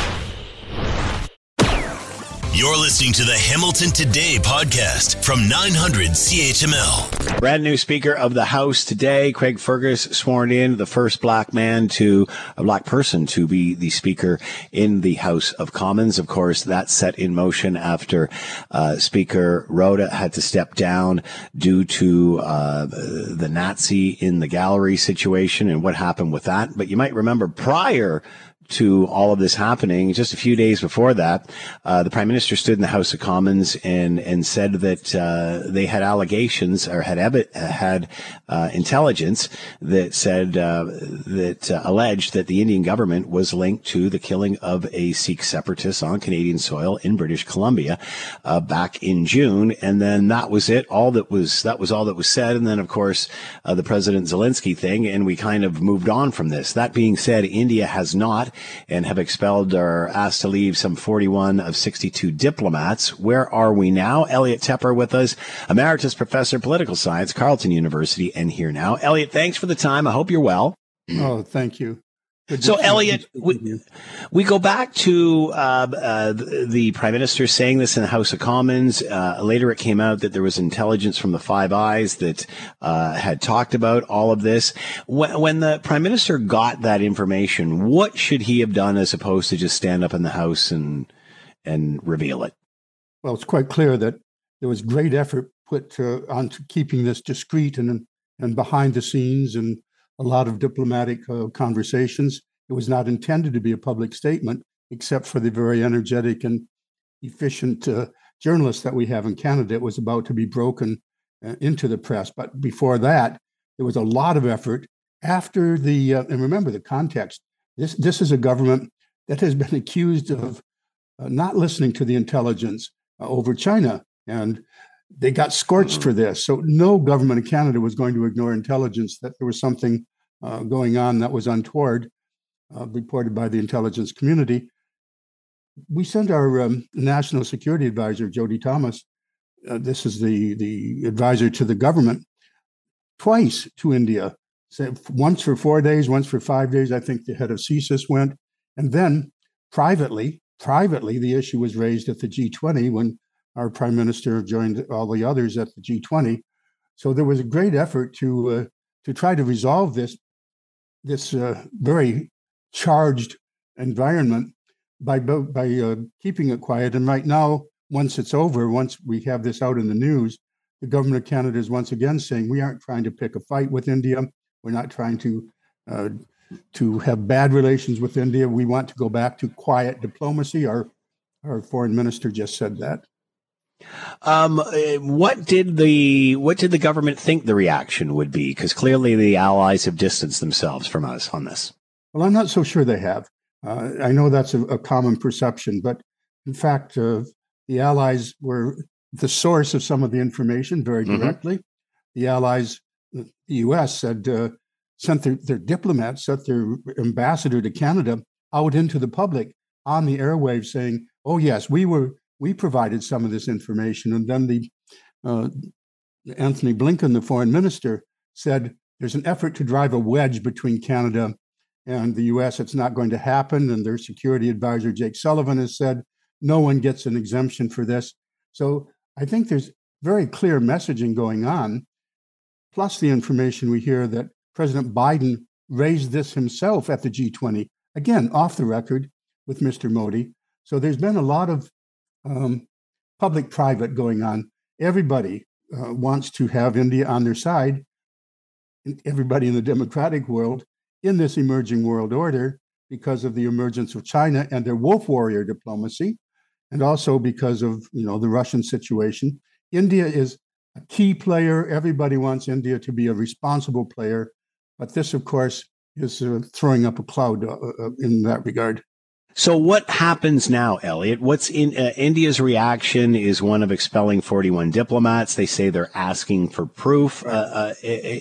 You're listening to the Hamilton Today podcast from nine hundred C H M L. Brand new Speaker of the House today, Craig Fergus, sworn in, the first black man to, a black person to be the Speaker in the House of Commons. Of course, that set in motion after uh, Speaker Rhoda had to step down due to uh, the Nazi in the gallery situation and what happened with that. But you might remember prior to all of this happening, just a few days before that, uh, the Prime Minister stood in the House of Commons and, and said that uh, they had allegations or had ev- had uh, intelligence that said uh, that uh, alleged that the Indian government was linked to the killing of a Sikh separatist on Canadian soil in British Columbia uh, back in June. And then that was it. All that was that was all that was said. And then, of course, uh, the President Zelensky thing, and we kind of moved on from this. That being said, India has not, and have expelled or asked to leave some forty-one of sixty-two diplomats. Where are we now? Elliot Tepper with us, Emeritus Professor, Political Science, Carleton University, and here now. Elliot, thanks for the time. I hope you're well. Oh, thank you. Good so, Elliot, we, we go back to uh, uh, the Prime Minister saying this in the House of Commons. Uh, later, it came out that there was intelligence from the Five Eyes that uh, had talked about all of this. When, when the Prime Minister got that information, what should he have done as opposed to just stand up in the House and and reveal it? Well, it's quite clear that there was great effort put uh, onto keeping this discreet and and behind the scenes, and a lot of diplomatic uh, conversations. It was not intended to be a public statement, except for the very energetic and efficient uh, journalists that we have in Canada. It was about to be broken uh, into the press. But before that, there was a lot of effort after the, uh, and remember the context, this, this is a government that has been accused of uh, not listening to the intelligence uh, over China. And they got scorched for this. So no government in Canada was going to ignore intelligence that there was something uh, going on that was untoward, uh, reported by the intelligence community. We sent our um, national security advisor, Jody Thomas, uh, this is the, the advisor to the government, twice to India, once for four days, once for five days. I think the head of C S I S went. And then privately, privately, the issue was raised at the G twenty when our prime minister joined all the others at the G twenty. So there was a great effort to uh, to try to resolve this this uh, very charged environment by by uh, keeping it quiet. And right now, once it's over, once we have this out in the news, the government of Canada is once again saying we aren't trying to pick a fight with India. We're not trying to uh, to have bad relations with India. We want to go back to quiet diplomacy. Our our foreign minister just said that. Um, what did the what did the government think the reaction would be? Because clearly the allies have distanced themselves from us on this. Well, I'm not so sure they have. Uh, I know that's a, a common perception, but in fact, uh, the allies were the source of some of the information very directly. Mm-hmm. The allies, the U S said, uh, sent their, their diplomats, sent their ambassador to Canada out into the public on the airwaves saying, oh, yes, we were. We provided some of this information. And then the uh, Anthony Blinken, the foreign minister, said there's an effort to drive a wedge between Canada and the U S. It's not going to happen. And their security advisor, Jake Sullivan, has said no one gets an exemption for this. So I think there's very clear messaging going on, plus the information we hear that President Biden raised this himself at the G twenty, again, off the record with Mister Modi. So there's been a lot of Um, public-private going on. Everybody uh, wants to have India on their side, everybody in the democratic world, in this emerging world order because of the emergence of China and their wolf warrior diplomacy, and also because of, you know, the Russian situation. India is a key player. Everybody wants India to be a responsible player, but this, of course, is uh, throwing up a cloud uh, uh, in that regard. So what happens now, Elliot? What's in uh, India's reaction is one of expelling forty-one diplomats. They say they're asking for proof. Uh, uh,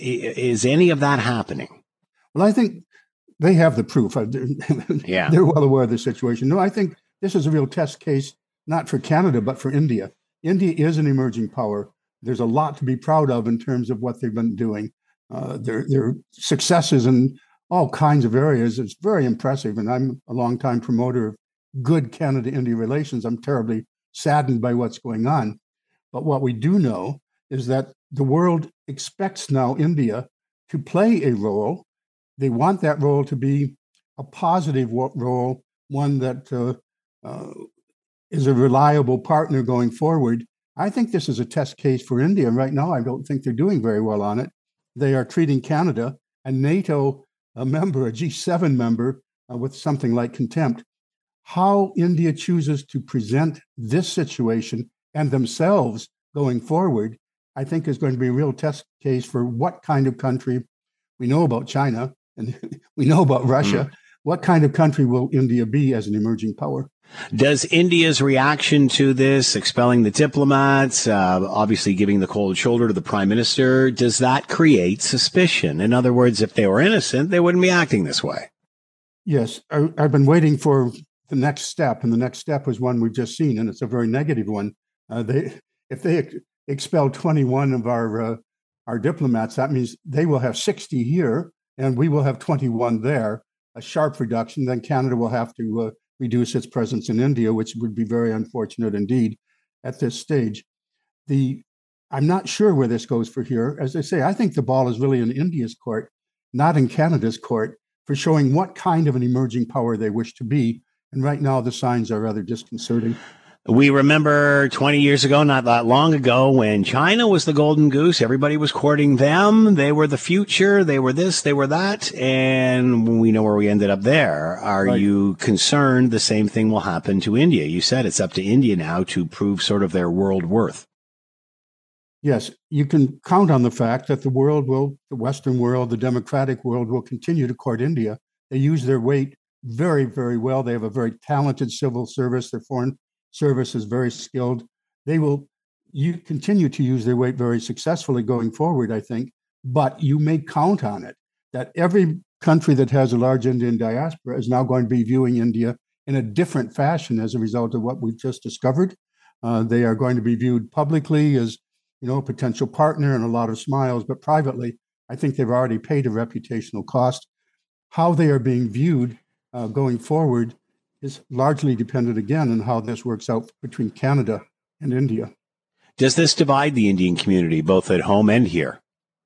is any of that happening? Well, I think they have the proof. Yeah. They're well aware of the situation. No, I think this is a real test case, not for Canada, but for India. India is an emerging power. There's a lot to be proud of in terms of what they've been doing. Uh, their, their successes in all kinds of areas. It's very impressive. And I'm a longtime promoter of good Canada-India relations. I'm terribly saddened by what's going on. But what we do know is that the world expects now India to play a role. They want that role to be a positive role, one that uh, uh, is a reliable partner going forward. I think this is a test case for India. And right now, I don't think they're doing very well on it. They are treating Canada, a NATO a member, a G seven member, uh, with something like contempt. How India chooses to present this situation and themselves going forward, I think is going to be a real test case for what kind of country. We know about China and we know about Russia. Mm. What kind of country will India be as an emerging power? Does India's reaction to this, expelling the diplomats, uh, obviously giving the cold shoulder to the prime minister, does that create suspicion? In other words, if they were innocent, they wouldn't be acting this way. Yes, I, I've been waiting for the next step, and the next step was one we've just seen, and it's a very negative one. Uh, they, if they ex- expel twenty-one of our uh, our diplomats, that means they will have sixty here, and we will have twenty-one there. A sharp reduction. Then Canada will have to uh, reduce its presence in India, which would be very unfortunate indeed at this stage. The I'm not sure where this goes for here. As I say, I think the ball is really in India's court, not in Canada's court, for showing what kind of an emerging power they wish to be. And right now, the signs are rather disconcerting. We remember twenty years ago, not that long ago, when China was the golden goose. Everybody was courting them. They were the future. They were this, they were that. And we know where we ended up there. Are right. you concerned the same thing will happen to India? You said it's up to India now to prove sort of their world worth. Yes, you can count on the fact that the world will, the Western world, the democratic world will continue to court India. They use their weight very, very well. They have a very talented civil service. Their foreign service is very skilled. They will you continue to use their weight very successfully going forward, I think. But you may count on it that every country that has a large Indian diaspora is now going to be viewing India in a different fashion as a result of what we've just discovered. Uh, they are going to be viewed publicly as, you know, a potential partner and a lot of smiles, but privately, I think they've already paid a reputational cost. How they are being viewed uh, going forward is largely dependent, again, on how this works out between Canada and India. Does this divide the Indian community, both at home and here?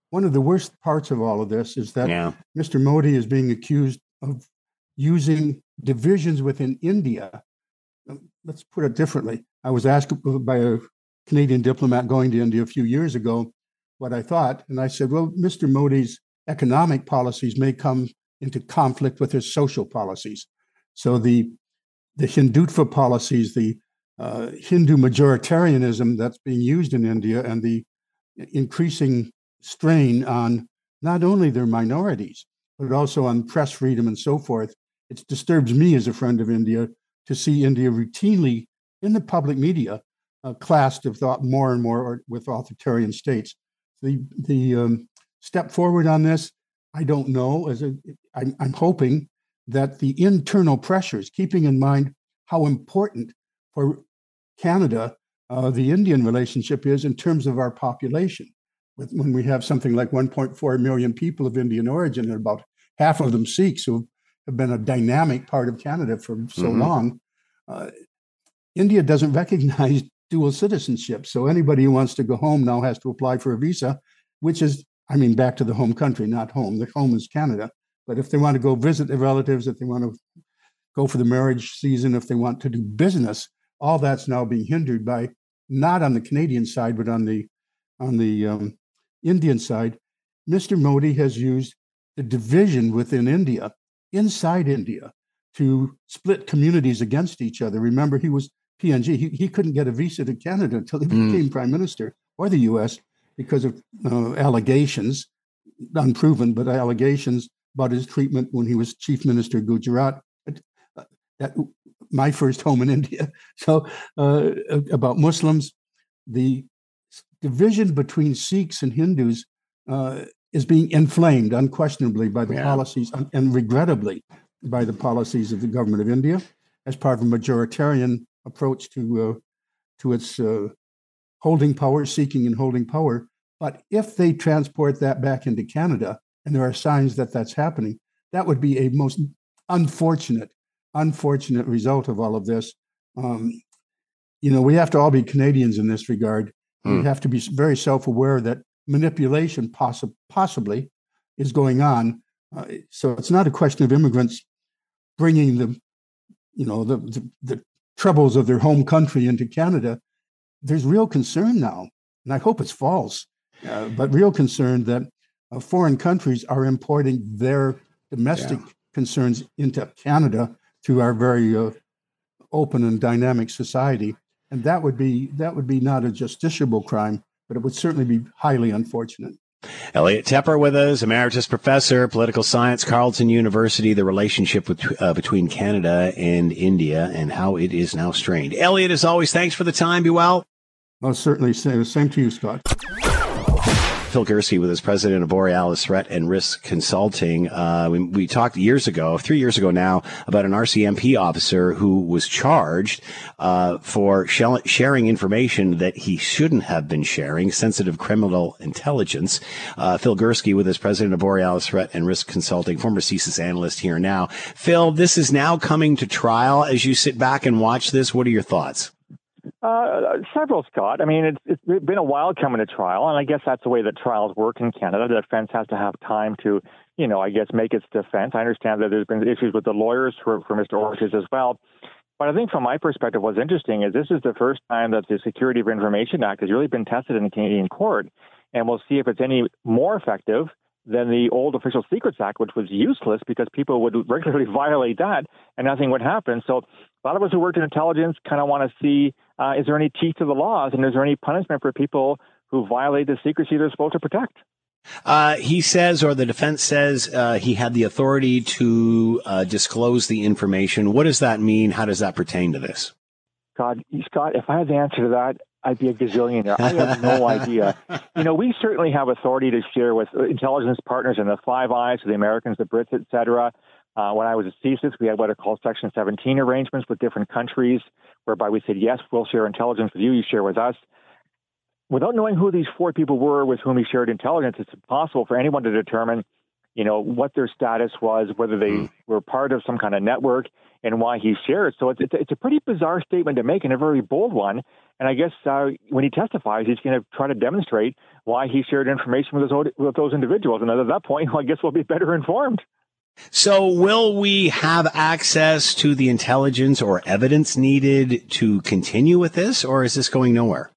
one of the worst parts of all of this is that yeah. Mister Modi is being accused of using divisions within India. Let's put it differently. I was asked by a Canadian diplomat going to India a few years ago what I thought, and I said, well, Mister Modi's economic policies may come into conflict with his social policies. So the the Hindutva policies, the uh, Hindu majoritarianism that's being used in India, and the increasing strain on not only their minorities, but also on press freedom and so forth. It disturbs me as a friend of India to see India routinely in the public media uh, classed of thought more and more with authoritarian states. The the um, step forward on this, I don't know. As a, I'm, I'm hoping that the internal pressures, keeping in mind how important for Canada uh, the Indian relationship is in terms of our population. With, when we have something like one point four million people of Indian origin, and about half of them Sikhs who have been a dynamic part of Canada for so mm-hmm. long, uh, India doesn't recognize dual citizenship. So anybody who wants to go home now has to apply for a visa, which is, I mean, back to the home country, not home. The home is Canada. But if they want to go visit their relatives, if they want to go for the marriage season, if they want to do business, all that's now being hindered by, not on the Canadian side, but on the on the um, Indian side. Mister Modi has used the division within India, inside India, to split communities against each other. Remember, he was P N G. He, he couldn't get a visa to Canada until he mm. became prime minister, or the U S, because of uh, allegations, unproven, but allegations about his treatment when he was chief minister of Gujarat, uh, that, my first home in India. So uh, about Muslims, the division between Sikhs and Hindus uh, is being inflamed unquestionably by the yeah. policies, and regrettably by the policies of the government of India as part of a majoritarian approach to uh, to its uh, holding power, seeking and holding power. But if they transport that back into Canada, and there are signs that that's happening, that would be a most unfortunate, unfortunate result of all of this. Um, you know, we have to all be Canadians in this regard. Mm. We have to be very self-aware that manipulation possi- possibly is going on. Uh, so it's not a question of immigrants bringing the, you know, the, the, the troubles of their home country into Canada. There's real concern now, and I hope it's false, uh, but real concern that uh, foreign countries are importing their domestic yeah. concerns into Canada through our very uh, open and dynamic society. And that would be that would be not a justiciable crime, but it would certainly be highly unfortunate. Elliot Tepper with us, emeritus professor, political science, Carleton University, the relationship with, uh, between Canada and India and how it is now strained. Elliot, as always, thanks for the time. Be well. Oh, certainly. Same, same to you, Scott. Phil Gurski with us, president of Borealis Threat and Risk Consulting. Uh, we, we talked years ago, three years ago now, about an R C M P officer who was charged uh, for sh- sharing information that he shouldn't have been sharing, sensitive criminal intelligence. Uh, Phil Gurski with us, president of Borealis Threat and Risk Consulting, former C S I S analyst here now. Phil, this is now coming to trial. As you sit back and watch this, what are your thoughts? Uh, several, Scott. I mean, it's, it's been a while coming to trial, and I guess that's the way that trials work in Canada. The defense has to have time to, you know, I guess, make its defense. I understand that there's been issues with the lawyers for, for Mister Ortiz as well. But I think from my perspective, what's interesting is this is the first time that the Security of Information Act has really been tested in the Canadian court, and we'll see if it's any more effective than the old Official Secrets Act, which was useless because people would regularly violate that and nothing would happen. So a lot of us who worked in intelligence kind of want to see, uh, is there any teeth to the laws, and is there any punishment for people who violate the secrecy they're supposed to protect? Uh, he says, or the defense says, uh, he had the authority to uh, disclose the information. What does that mean? How does that pertain to this? God, Scott, if I had the answer to that, I'd be a gazillionaire. I have no idea. You know, we certainly have authority to share with intelligence partners in the Five Eyes, the Americans, the Brits, et cetera. Uh, when I was at C S I S, we had what are called Section seventeen arrangements with different countries, whereby we said, yes, we'll share intelligence with you, you share with us. Without knowing who these four people were with whom he shared intelligence, it's impossible for anyone to determine, you know, what their status was, whether they mm. were part of some kind of network. and why he shared. So it's, it's, it's a pretty bizarre statement to make and a very bold one. And I guess uh, when he testifies, he's going to try to demonstrate why he shared information with those, with those individuals. And at that point, well, I guess we'll be better informed. So will we have access to the intelligence or evidence needed to continue with this, or is this going nowhere?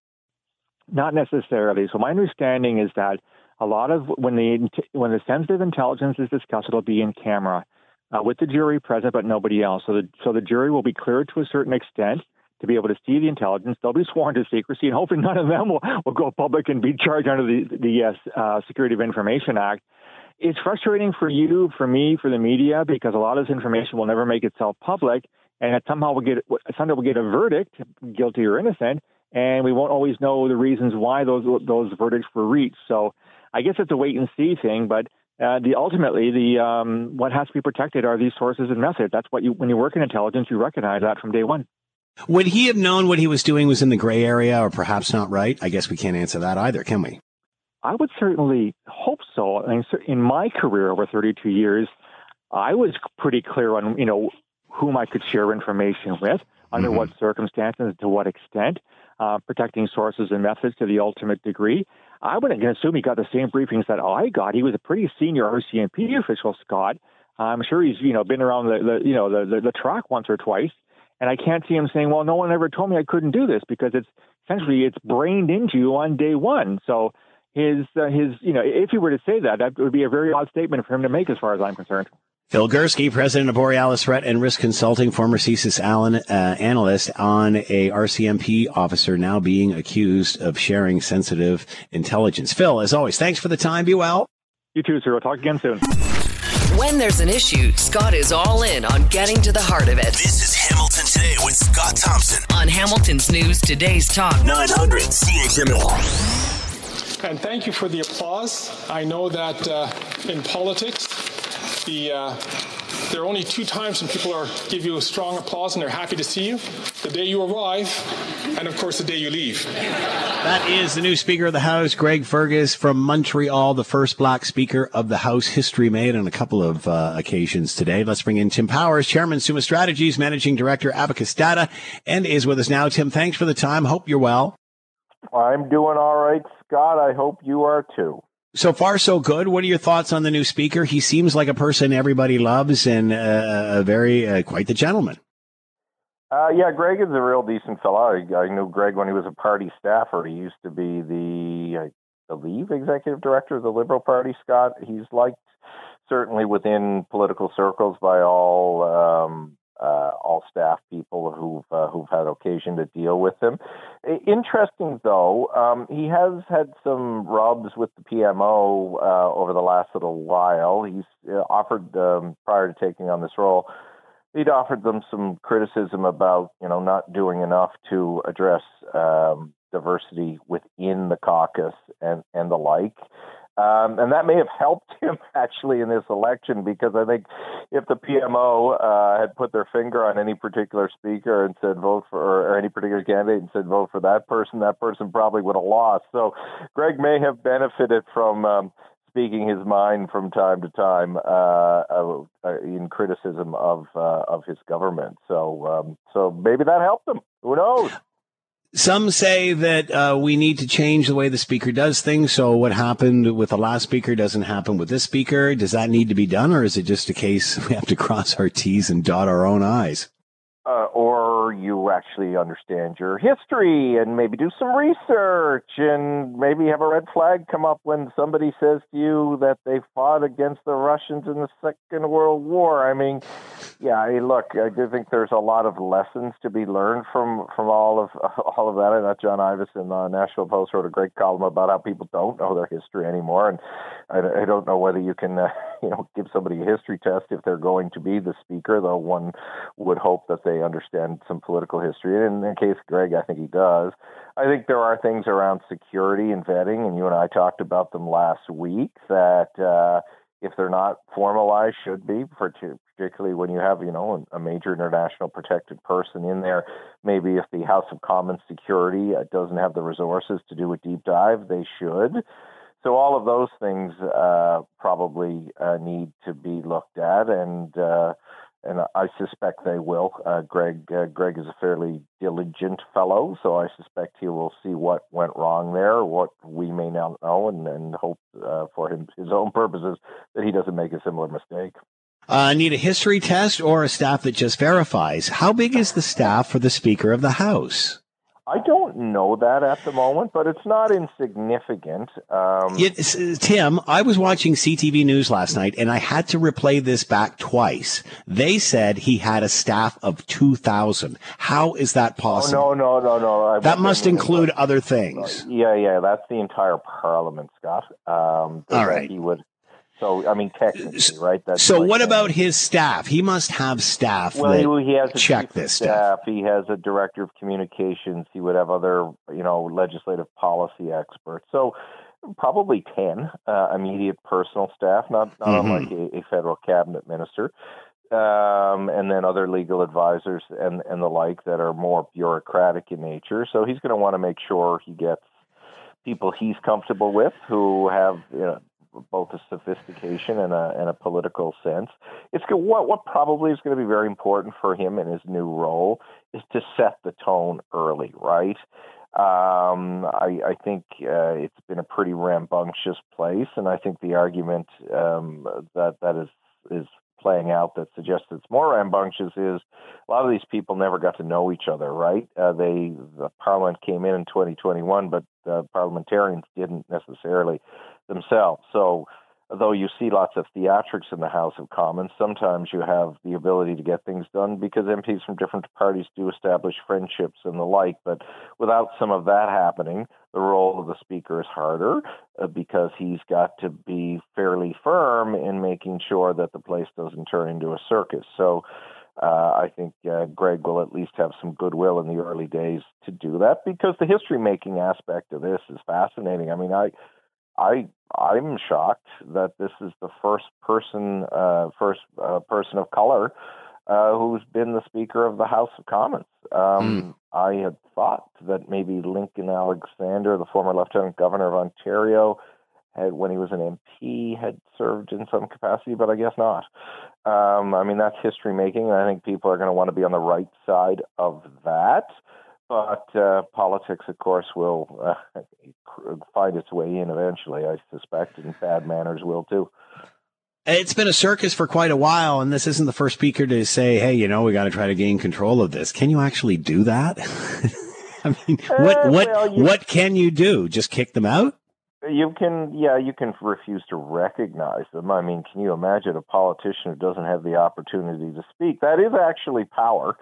Not necessarily. So my understanding is that a lot of when the when the sensitive intelligence is discussed, it'll be in camera uh, with the jury present, but nobody else. So the so the jury will be cleared to a certain extent to be able to see the intelligence. They'll be sworn to secrecy, and hopefully none of them will, will go public and be charged under the the uh, Security of Information Act. It's frustrating for you, for me, for the media, because a lot of this information will never make itself public, and it somehow we'll get someday we'll get a verdict, guilty or innocent, and we won't always know the reasons why those those verdicts were reached. So I guess it's a wait and see thing, but uh, the ultimately the um, what has to be protected are these sources and methods. That's what you when you work in intelligence, you recognize that from day one. Would he have known what he was doing was in the gray area or perhaps not right? I guess we can't answer that either, can we? I would certainly hope so. I mean, in my career over thirty-two years, I was pretty clear on, you know, whom I could share information with, under mm-hmm. what circumstances, to what extent, uh, protecting sources and methods to the ultimate degree. I wouldn't assume he got the same briefings that I got. He was a pretty senior R C M P official, Scott. I'm sure he's, you know, been around the, the you know, the, the, the track once or twice. And I can't see him saying, well, no one ever told me I couldn't do this, because it's essentially it's brained into you on day one. So his, uh, his, you know, if he were to say that, that would be a very odd statement for him to make as far as I'm concerned. Phil Gursky, president of Borealis Threat and Risk Consulting, former C S I S Allen uh, analyst, on a R C M P officer now being accused of sharing sensitive intelligence. Phil, as always, thanks for the time. Be well. You too, sir. We'll talk again soon. When there's an issue, Scott is all in on getting to the heart of it. This is Hamilton Today with Scott Thompson on Hamilton's News Today's Talk nine hundred C H M L. And thank you for the applause. I know that uh, in politics, the uh, there are only two times when people are give you a strong applause and they're happy to see you: the day you arrive, and of course the day you leave. That is the new Speaker of the House, Greg Fergus from Montreal, the first black Speaker of the House. History made on a couple of uh, occasions today. Let's bring in Tim Powers, Chairman, Summa Strategies, Managing Director, Abacus Data, and is with us now. Tim, thanks for the time. Hope you're well. I'm doing all right, Scott. I hope you are too. So far, so good. What are your thoughts on the new speaker? He seems like a person everybody loves and uh, a very, uh, quite the gentleman. Uh, yeah, Greg is a real decent fellow. I, I knew Greg when he was a party staffer. He used to be the, I believe, executive director of the Liberal Party, Scott. He's liked certainly within political circles by all um, uh, all staff people who've uh, who've had occasion to deal with him. Interesting, though, um, he has had some rubs with the P M O uh, over the last little while. He's uh, offered, um, prior to taking on this role, he'd offered them some criticism about, you know, not doing enough to address um, diversity within the caucus and, and the like. Um, and that may have helped him actually in this election, because I think if the P M O uh, had put their finger on any particular speaker and said vote for, or, or any particular candidate and said vote for that person, that person probably would have lost. So Greg may have benefited from um, speaking his mind from time to time uh, uh, in criticism of uh, of his government. So um, so maybe that helped him. Who knows? Some say that uh, we need to change the way the speaker does things. So what happened with the last speaker doesn't happen with this speaker. Does that need to be done, or is it just a case we have to cross our T's and dot our own I's? Uh, or you actually understand your history and maybe do some research and maybe have a red flag come up when somebody says to you that they fought against the Russians in the Second World War. I mean, yeah, I, look, I do think there's a lot of lessons to be learned from, from all of all of that. I know John Ivison on National Post wrote a great column about how people don't know their history anymore, and I, I don't know whether you can, uh, you know, give somebody a history test if they're going to be the speaker, though one would hope that they understand some political history. And in the case of Greg, I think he does. I think there are things around security and vetting, and you and I talked about them last week, that uh, if they're not formalized, should be, particularly when you have, you know, a major international protected person in there. Maybe if the House of Commons Security uh, doesn't have the resources to do a deep dive, they should. So all of those things uh, probably uh, need to be looked at, and uh, and I suspect they will. Uh, Greg uh, Greg is a fairly diligent fellow, so I suspect he will see what went wrong there, what we may not know, and, and hope uh, for him, his own purposes, that he doesn't make a similar mistake. Uh, need a history test or a staff that just verifies? How big is the staff for the Speaker of the House? I don't know that at the moment, but it's not insignificant. Um, It, Tim, I was watching C T V News last night, and I had to replay this back twice. They said he had a staff of two thousand. How is that possible? Oh, no, no, no, no. I that must include other things. Yeah, yeah, that's the entire Parliament, Scott. Um, All right. He would. So, I mean, technically, right? That's So like what that. about his staff? He must have staff Well, that he, he has a check chief this of stuff. staff. He has a director of communications. He would have other, you know, legislative policy experts. So probably ten uh, immediate personal staff, not, not Mhm. unlike a, a federal cabinet minister. Um, and then other legal advisors and, and the like that are more bureaucratic in nature. So he's going to want to make sure he gets people he's comfortable with who have, you know, both a sophistication and a and a political sense. It's good. What what probably is going to be very important for him in his new role is to set the tone early, right? Um, I, I think uh, it's been a pretty rambunctious place, and I think the argument um, that that is is playing out that suggests it's more rambunctious is a lot of these people never got to know each other, right? Uh, they the Parliament came in in twenty twenty-one, but uh, parliamentarians didn't necessarily themselves. So though you see lots of theatrics in the House of Commons, sometimes you have the ability to get things done because M Ps from different parties do establish friendships and the like. But without some of that happening, the role of the Speaker is harder uh, because he's got to be fairly firm in making sure that the place doesn't turn into a circus. So uh, I think uh, Greg will at least have some goodwill in the early days to do that, because the history-making aspect of this is fascinating. I mean, I I, I'm shocked that this is the first person, uh, first uh, person of color uh, who's been the Speaker of the House of Commons. Um, mm. I had thought that maybe Lincoln Alexander, the former Lieutenant Governor of Ontario, had, when he was an M P, had served in some capacity, but I guess not. Um, I mean, that's history making, and I think people are going to want to be on the right side of that. But uh, politics, of course, will uh, find its way in eventually, I suspect, and bad manners will too. It's been a circus for quite a while, and this isn't the first speaker to say, hey, you know, we got to try to gain control of this. Can you actually do that? I mean, what uh, what well, you, what can you do? Just kick them out? You can, yeah, you can refuse to recognize them. I mean, can you imagine a politician who doesn't have the opportunity to speak? That is actually power.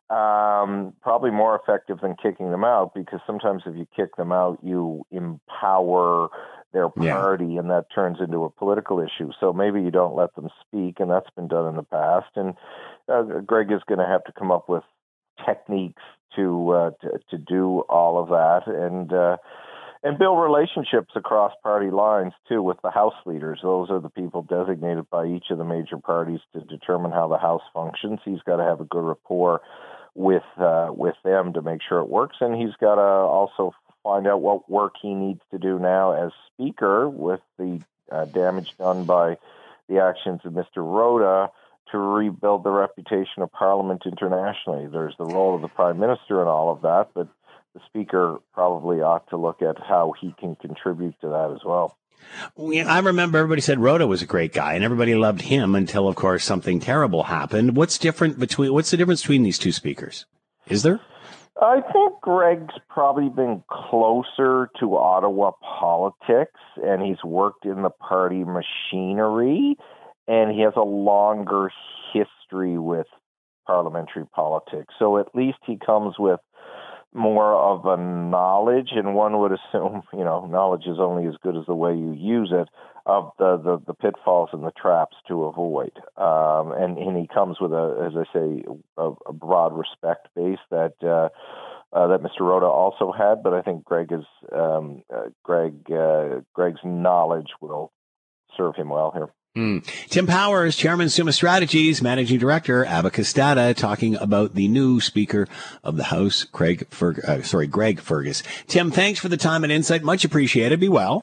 Um, probably more effective than kicking them out, because sometimes if you kick them out, you empower their party, yeah. and that turns into a political issue. So maybe you don't let them speak, and that's been done in the past. And uh, Greg is going to have to come up with techniques to uh, to, to do all of that, and uh, and build relationships across party lines too with the House leaders. Those are the people designated by each of the major parties to determine how the House functions. He's got to have a good rapport with uh, with them to make sure it works, and he's got to also find out what work he needs to do now as Speaker with the uh, damage done by the actions of Mister Rota to rebuild the reputation of Parliament internationally. There's the role of the Prime Minister and all of that, but the Speaker probably ought to look at how he can contribute to that as well. I remember everybody said Rota was a great guy, and everybody loved him until, of course, something terrible happened. What's different between? What's the difference between these two speakers? Is there? I think Greg's probably been closer to Ottawa politics, and he's worked in the party machinery, and he has a longer history with parliamentary politics. So at least he comes with more of a knowledge, and one would assume, you know, knowledge is only as good as the way you use it, of the, the, the pitfalls and the traps to avoid. Um, and, and he comes with, a, as I say, a, a broad respect base that uh, uh, that Mister Rota also had, but I think Greg is um, uh, Greg uh, Greg's knowledge will serve him well here. Mm. Tim Powers, Chairman, Summa Strategies, Managing Director, Abacus Data, talking about the new Speaker of the House, Craig Ferg- uh, sorry, Greg Fergus. Tim, thanks for the time and insight. Much appreciated. Be well.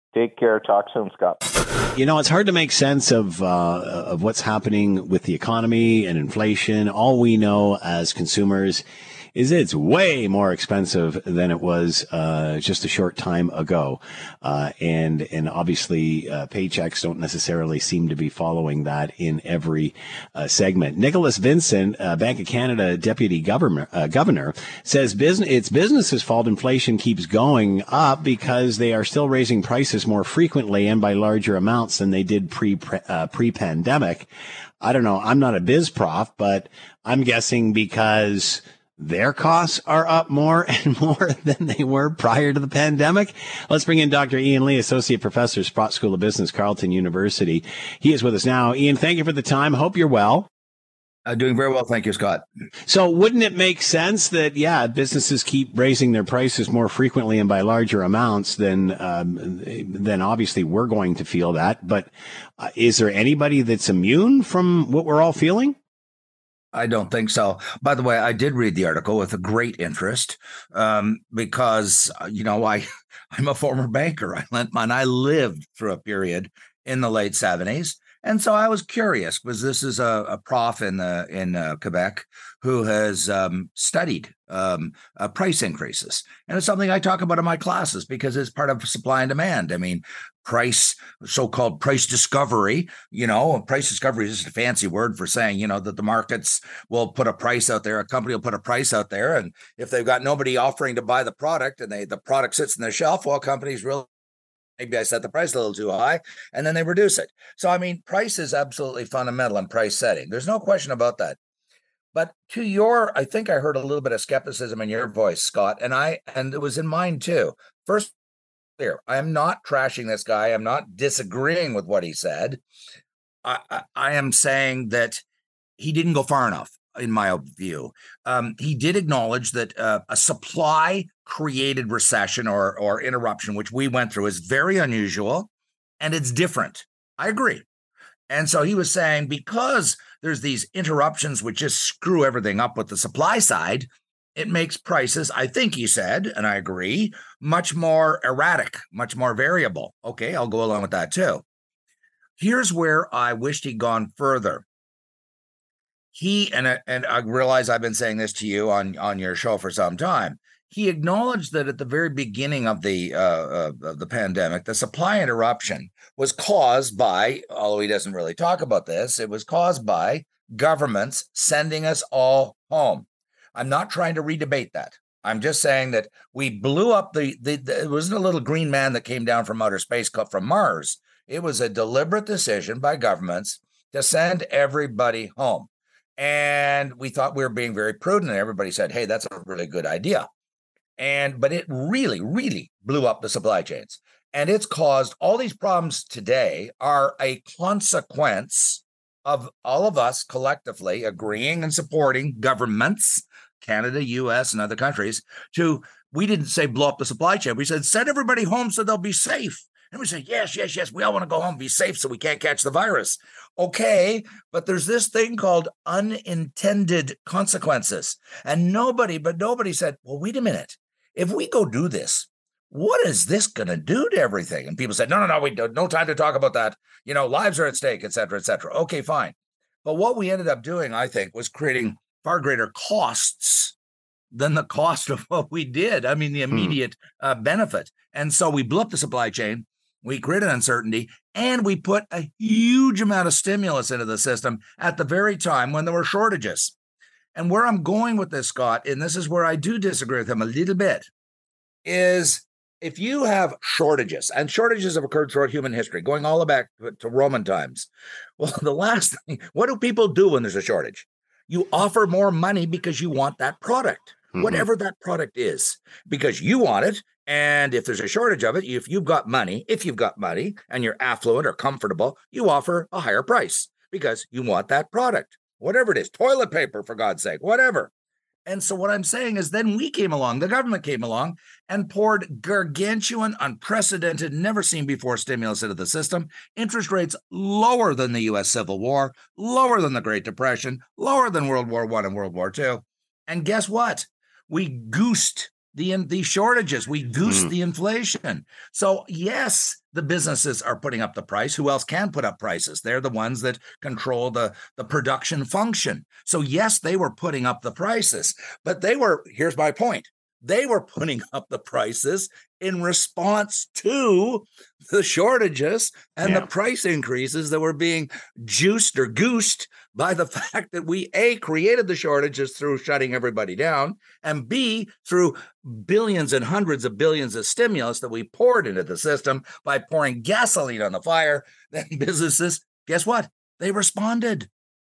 Take care. Talk soon, Scott. You know, it's hard to make sense of uh, of what's happening with the economy and inflation. All we know as consumers is it's way more expensive than it was uh, just a short time ago. Uh, and and obviously, uh, paychecks don't necessarily seem to be following that in every uh, segment. Nicholas Vincent, uh, Bank of Canada Deputy Governor, uh, Governor, says business, it's businesses' fault inflation keeps going up because they are still raising prices more frequently and by larger amounts than they did pre, uh, pre-pandemic. I don't know. I'm not a biz prof, but I'm guessing because their costs are up more and more than they were prior to the pandemic. Let's bring in Doctor Ian Lee, Associate Professor, Sprott School of Business, Carleton University. He is with us now. Ian, thank you for the time. Hope you're well. Uh, doing very well. Thank you, Scott. So wouldn't it make sense that, yeah, businesses keep raising their prices more frequently and by larger amounts than, um, then obviously we're going to feel that. But uh, is there anybody that's immune from what we're all feeling? I don't think so. By the way, I did read the article with a great interest um, because, you know, I, I'm a former banker. I lent and I lived through a period in the late seventies. And so I was curious because this is a, a prof in the, in uh, Quebec who has um, studied um, uh, price increases. And it's something I talk about in my classes because it's part of supply and demand. I mean, price, so-called price discovery, you know, price discovery is just a fancy word for saying, you know, that the markets will put a price out there, a company will put a price out there. And if they've got nobody offering to buy the product and they the product sits in their shelf, well, companies really, maybe I set the price a little too high, and then they reduce it. So, I mean, price is absolutely fundamental in price setting. There's no question about that. But to your, I think I heard a little bit of skepticism in your voice, Scott, and I, and it was in mine too. First, clear, I am not trashing this guy. I'm not disagreeing with what he said. I, I, I am saying that he didn't go far enough, in my view. Um, he did acknowledge that uh, a supply-created recession or or interruption, which we went through, is very unusual, and it's different. I agree. And so he was saying because there's these interruptions which just screw everything up with the supply side, it makes prices, I think he said, and I agree, much more erratic, much more variable. Okay, I'll go along with that too. Here's where I wished he'd gone further. He, and, and I realize I've been saying this to you on, on your show for some time, he acknowledged that at the very beginning of the uh, uh, of the pandemic, the supply interruption was caused by, although he doesn't really talk about this, it was caused by governments sending us all home. I'm not trying to redebate that. I'm just saying that we blew up the, the, the it wasn't a little green man that came down from outer space from Mars. It was a deliberate decision by governments to send everybody home. And we thought we were being very prudent, and everybody said, hey, that's a really good idea. And but it really, really blew up the supply chains. And it's caused all these problems today are a consequence of all of us collectively agreeing and supporting governments, Canada, U S, and other countries, to, we didn't say blow up the supply chain. We said, send everybody home so they'll be safe. And we say, yes, yes, yes, we all want to go home and be safe so we can't catch the virus. Okay, but there's this thing called unintended consequences. And nobody, but nobody said, well, wait a minute. If we go do this, what is this going to do to everything? And people said, no, no, no, we don't, no time to talk about that. You know, lives are at stake, et cetera, et cetera. Okay, fine. But what we ended up doing, I think, was creating far greater costs than the cost of what we did. I mean, the immediate hmm. uh, benefit. And so we blew up the supply chain. We created uncertainty, and we put a huge amount of stimulus into the system at the very time when there were shortages. And where I'm going with this, Scott, and this is where I do disagree with him a little bit, is if you have shortages, and shortages have occurred throughout human history, going all the way back to Roman times. Well, the last thing, what do people do when there's a shortage? You offer more money because you want that product, mm-hmm. whatever that product is, because you want it. And if there's a shortage of it, if you've got money, if you've got money and you're affluent or comfortable, you offer a higher price because you want that product, whatever it is, toilet paper, for God's sake, whatever. And so what I'm saying is then we came along, the government came along and poured gargantuan, unprecedented, never seen before stimulus into the system, interest rates lower than the U S Civil War, lower than the Great Depression, lower than World War One and World War Two. And guess what? We goosed the the shortages. We goose Mm. the inflation. So yes, the businesses are putting up the price. Who else can put up prices? They're the ones that control the, the production function. So yes, they were putting up the prices, but they were, here's my point. They were putting up the prices in response to the shortages and Yeah. the price increases that were being juiced or goosed by the fact that we, A, created the shortages through shutting everybody down, and B, through billions and hundreds of billions of stimulus that we poured into the system by pouring gasoline on the fire. Then businesses, guess what? They responded.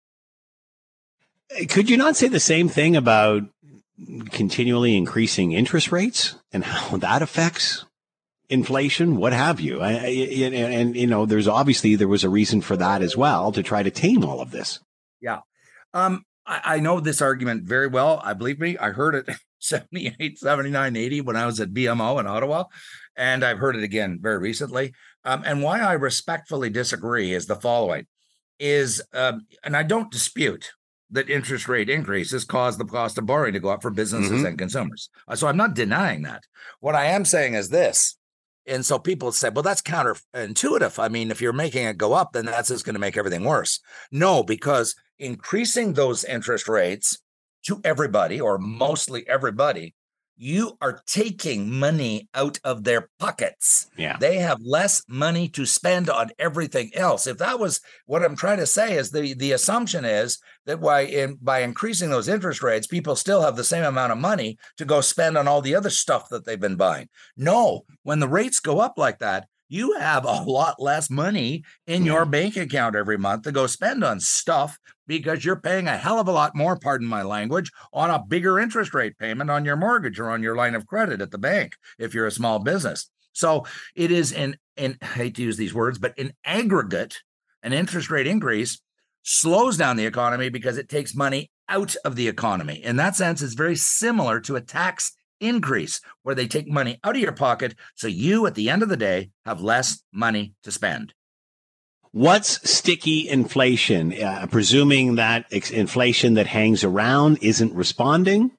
Could you not say the same thing about continually increasing interest rates and how that affects inflation, what have you? I, I, and, and, you know, there's obviously there was a reason for that as well, to try to tame all of this. Yeah. Um, I, I know this argument very well. I believe me, I heard it seventy-eight, seventy-nine, eighty when I was at B M O in Ottawa. And I've heard it again very recently. Um, and why I respectfully disagree is the following is, um, and I don't dispute that interest rate increases cause the cost of borrowing to go up for businesses Mhm. and consumers. Uh, So I'm not denying that. What I am saying is this. And so people say, well, that's counterintuitive. I mean, if you're making it go up, then that's just going to make everything worse. No, because increasing those interest rates to everybody or mostly everybody, you are taking money out of their pockets. Yeah. They have less money to spend on everything else. If that was what I'm trying to say is the, the assumption is that why in by increasing those interest rates, people still have the same amount of money to go spend on all the other stuff that they've been buying. No, when the rates go up like that, you have a lot less money in your bank account every month to go spend on stuff because you're paying a hell of a lot more, pardon my language, on a bigger interest rate payment on your mortgage or on your line of credit at the bank if you're a small business. So it is in, in I hate to use these words, but in aggregate, an interest rate increase slows down the economy because it takes money out of the economy. In that sense, it's very similar to a tax increase where they take money out of your pocket so you at the end of the day have less money to spend. What's sticky inflation? Uh, presuming that ex- inflation that hangs around isn't responding?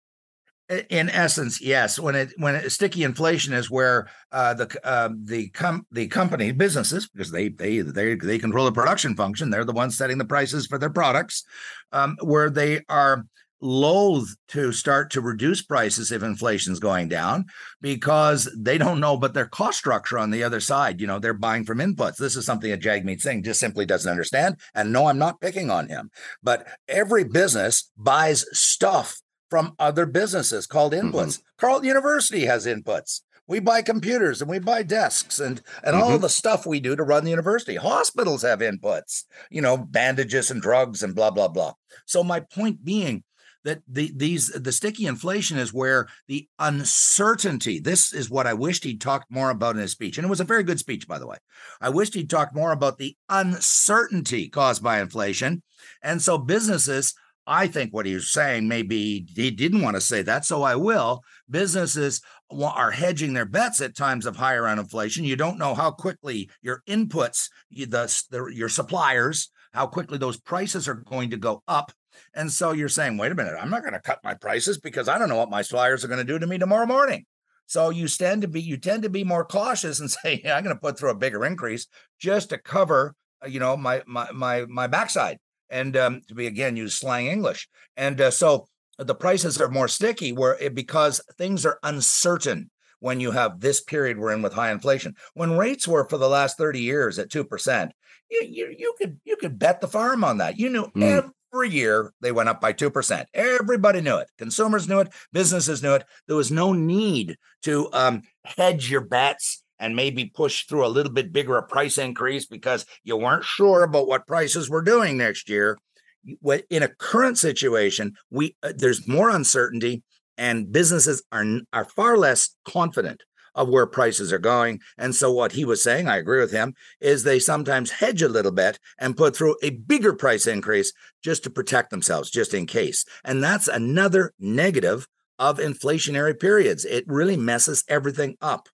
In essence, yes. When it when it, sticky inflation is where uh, the uh, the com- the company businesses, because they they they they control the production function, they're the ones setting the prices for their products, um, where they are loath to start to reduce prices if inflation's going down because they don't know but their cost structure on the other side. You know, they're buying from inputs. This is something that Jagmeet Singh just simply doesn't understand. And no, I'm not picking on him, but every business buys stuff from other businesses called inputs. Mm-hmm. Carleton University has inputs. We buy computers and we buy desks and, and mm-hmm. all the stuff we do to run the university. Hospitals have inputs, you know, bandages and drugs and blah, blah, blah. So my point being that the these the sticky inflation is where the uncertainty, this is what I wished he'd talked more about in his speech. And it was a very good speech, by the way. I wished he'd talked more about the uncertainty caused by inflation. And so businesses, I think what he was saying, maybe he didn't want to say that, so I will. Businesses are hedging their bets at times of higher inflation. You don't know how quickly your inputs, the, the your suppliers, how quickly those prices are going to go up. And so you're saying, wait a minute, I'm not going to cut my prices because I don't know what my suppliers are going to do to me tomorrow morning. So you tend to be you tend to be more cautious and say, yeah, I'm going to put through a bigger increase just to cover, you know, my my my my backside. And um, to be, again, use slang English. And uh, so the prices are more sticky where it, because things are uncertain when you have this period we're in with high inflation. When rates were for the last thirty years at two percent, you, you, you could you could bet the farm on that. You knew mm. every year they went up by two percent. Everybody knew it. Consumers knew it. Businesses knew it. There was no need to um, hedge your bets and maybe push through a little bit bigger a price increase because you weren't sure about what prices were doing next year. In a current situation, we uh, there's more uncertainty and businesses are, are far less confident of where prices are going. And so what he was saying, I agree with him, is they sometimes hedge a little bit and put through a bigger price increase just to protect themselves, just in case. And that's another negative of inflationary periods. It really messes everything up.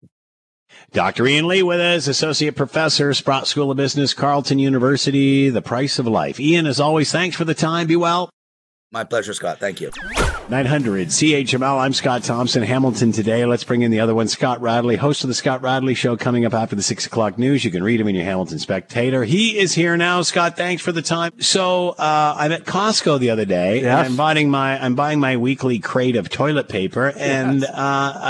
Doctor Ian Lee with us, Associate Professor, Sprott School of Business, Carleton University, The Price of Life. Ian, as always, thanks for the time. Be well. My pleasure, Scott. Thank you. nine hundred C H M L. I'm Scott Thompson. Hamilton today. Let's bring in the other one, Scott Radley, host of the Scott Radley Show, coming up after the six o'clock news. You can read him in your Hamilton Spectator. He is here now. Scott, thanks for the time. So uh, I'm at Costco the other day, yes. and I'm buying my I'm buying my weekly crate of toilet paper, and yes. uh,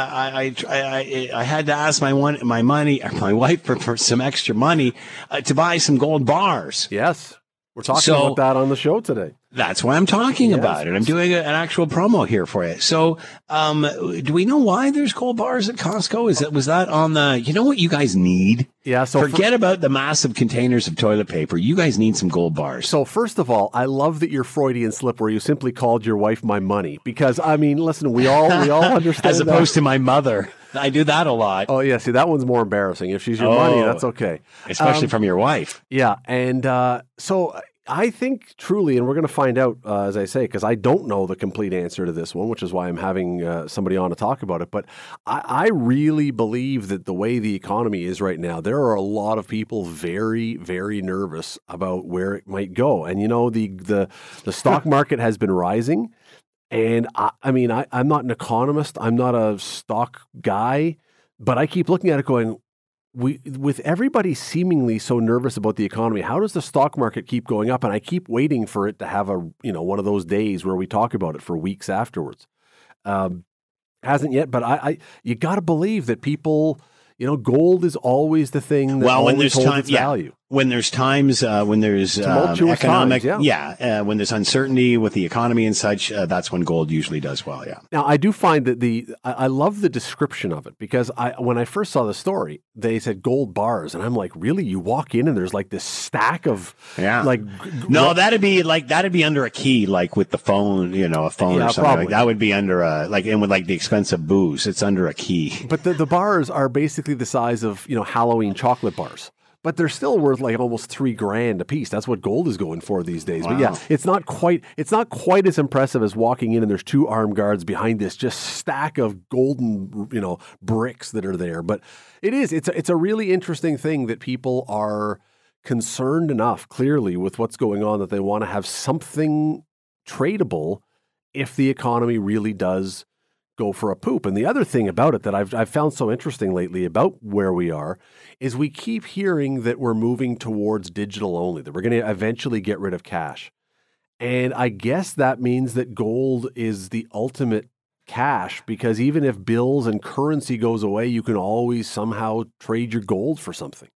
I, I, I I had to ask my one my money my wife for, for some extra money uh, to buy some gold bars. Yes, we're talking so, about that on the show today. That's why I'm talking yes. about it. I'm doing a, an actual promo here for you. So, um, do we know why there's gold bars at Costco? Is that, was that on the, you know what you guys need? Yeah. So forget for, about the massive containers of toilet paper. You guys need some gold bars. So first of all, I love that your Freudian slip where you simply called your wife my money, because I mean, listen, we all, we all understand as opposed that. to my mother. I do that a lot. Oh yeah. See, that one's more embarrassing. If she's your oh, money, that's okay. Especially um, from your wife. Yeah. And, uh, so I think truly, and we're going to find out, uh, as I say, because I don't know the complete answer to this one, which is why I'm having uh, somebody on to talk about it. But I, I really believe that the way the economy is right now, there are a lot of people very, very nervous about where it might go. And, you know, the the, the stock market has been rising. And I, I mean, I, I'm not an economist. I'm not a stock guy. But I keep looking at it going, We, with everybody seemingly so nervous about the economy, how does the stock market keep going up? And I keep waiting for it to have a, you know, one of those days where we talk about it for weeks afterwards. Um, hasn't yet, but I, I you got to believe that people, you know, gold is always the thing that well, when always there's holds time, its yeah. value. When there's times, uh, when there's um, economic, times, yeah, yeah uh, when there's uncertainty with the economy and such, uh, that's when gold usually does well. Yeah. Now, I do find that the I, I love the description of it, because I when I first saw the story, they said gold bars, and I'm like, really? You walk in and there's like this stack of yeah, like no, what? that'd be like that'd be under a key, like with the phone, you know, a phone yeah, or something probably. like that. Would be under a like, and with like the expensive booze, it's under a key. But the the bars are basically the size of, you know, Halloween chocolate bars. But they're still worth like almost three grand a piece. That's what gold is going for these days. Wow. But yeah, it's not quite it's not quite as impressive as walking in and there's two armed guards behind this just stack of golden, you know, bricks that are there. But it is it's a, it's a really interesting thing that people are concerned enough clearly with what's going on that they want to have something tradable if the economy really does go for a poop. And the other thing about it that I've I've found so interesting lately about where we are is we keep hearing that we're moving towards digital only, that we're going to eventually get rid of cash. And I guess that means that gold is the ultimate cash, because even if bills and currency goes away, you can always somehow trade your gold for something.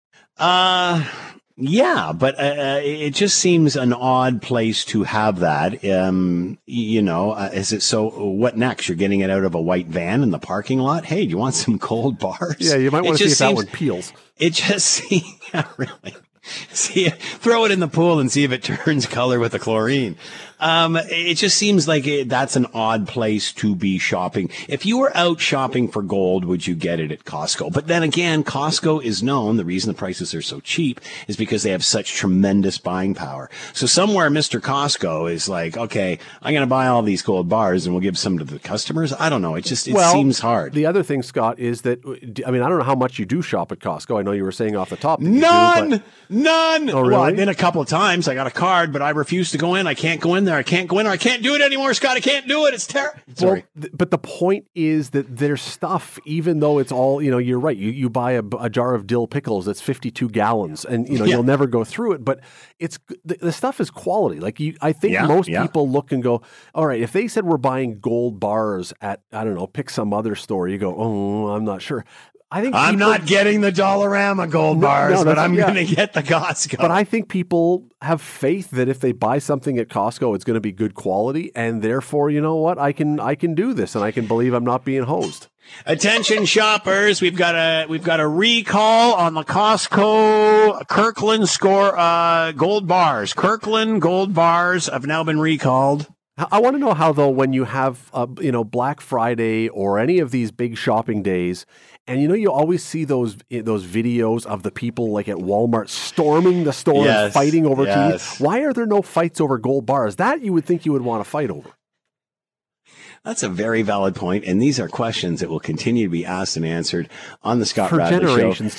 Uh Yeah, but uh, it just seems an odd place to have that. Um, you know, uh, is it so? What next? You're getting it out of a white van in the parking lot? Hey, do you want some gold bars? Yeah, you might want to see if seems, that one peels. It just seems, yeah, really. See, throw it in the pool and see if it turns color with the chlorine. Um, it just seems like it, that's an odd place to be shopping. If you were out shopping for gold, would you get it at Costco? But then again, Costco is known, the reason the prices are so cheap is because they have such tremendous buying power. So somewhere Mister Costco is like, okay, I'm going to buy all these gold bars and we'll give some to the customers. I don't know. It just, it well, seems hard. The other thing, Scott, is that, I mean, I don't know how much you do shop at Costco. I know you were saying off the top. That None! You do, but... None! Oh, really? Well, I've been a couple of times. I got a card, but I refuse to go in. I can't go in there. I can't go in there. I can't do it anymore, Scott. I can't do it. It's terrible. Sorry. Well, th- but the point is that there's stuff, even though it's all, you know, you're right. You you buy a, a jar of dill pickles that's fifty-two gallons and, you know, yeah. you'll never go through it. But it's the, the stuff is quality. Like, you, I think yeah, most yeah. people look and go, all right, if they said we're buying gold bars at, I don't know, pick some other store, you go, oh, I'm not sure. I think I'm people, not getting the Dollarama gold bars, no, no, but I'm yeah. going to get the Costco. But I think people have faith that if they buy something at Costco, it's going to be good quality, and therefore, you know what, I can I can do this, and I can believe I'm not being hosed. Attention shoppers, we've got a we've got a recall on the Costco Kirkland score uh, gold bars. Kirkland gold bars have now been recalled. I want to know how, though, when you have, uh, you know, Black Friday or any of these big shopping days, and, you know, you always see those those videos of the people, like, at Walmart storming the store yes, and fighting over yes. T V. Why are there no fights over gold bars? That you would think you would want to fight over. That's a very valid point, and these are questions that will continue to be asked and answered on the Scott For Radley Show. generations to come.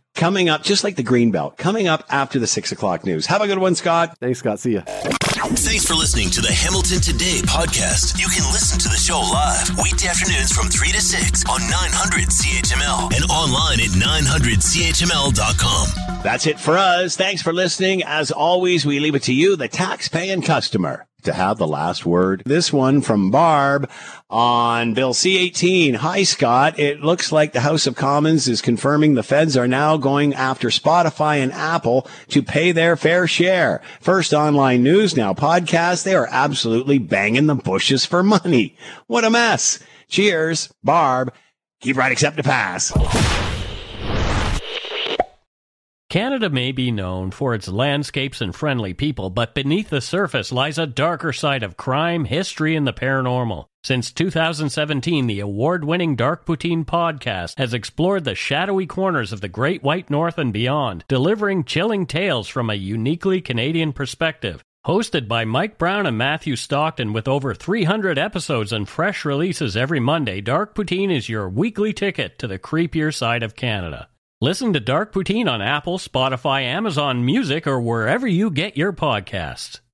coming up, just like the Greenbelt, coming up after the six o'clock news. Have a good one, Scott. Thanks, Scott. See ya. Thanks for listening to the Hamilton Today podcast. You can listen to the show live weekday afternoons from three to six on nine hundred C H M L and online at nine hundred C H M L dot com. That's it for us. Thanks for listening. As always, we leave it to you, the tax-paying customer, to have the last word. This one from Barb on Bill C eighteen. Hi, Scott. It looks like the House of Commons is confirming the feds are now going after Spotify and Apple to pay their fair share. First online news, now podcast. They are absolutely banging the bushes for money. What a mess. Cheers, Barb. Keep right, accept to pass. Canada may be known for its landscapes and friendly people, but beneath the surface lies a darker side of crime, history, and the paranormal. Since two thousand seventeen, the award-winning Dark Poutine podcast has explored the shadowy corners of the Great White North and beyond, delivering chilling tales from a uniquely Canadian perspective. Hosted by Mike Brown and Matthew Stockton with over three hundred episodes and fresh releases every Monday, Dark Poutine is your weekly ticket to the creepier side of Canada. Listen to Dark Poutine on Apple, Spotify, Amazon Music, or wherever you get your podcasts.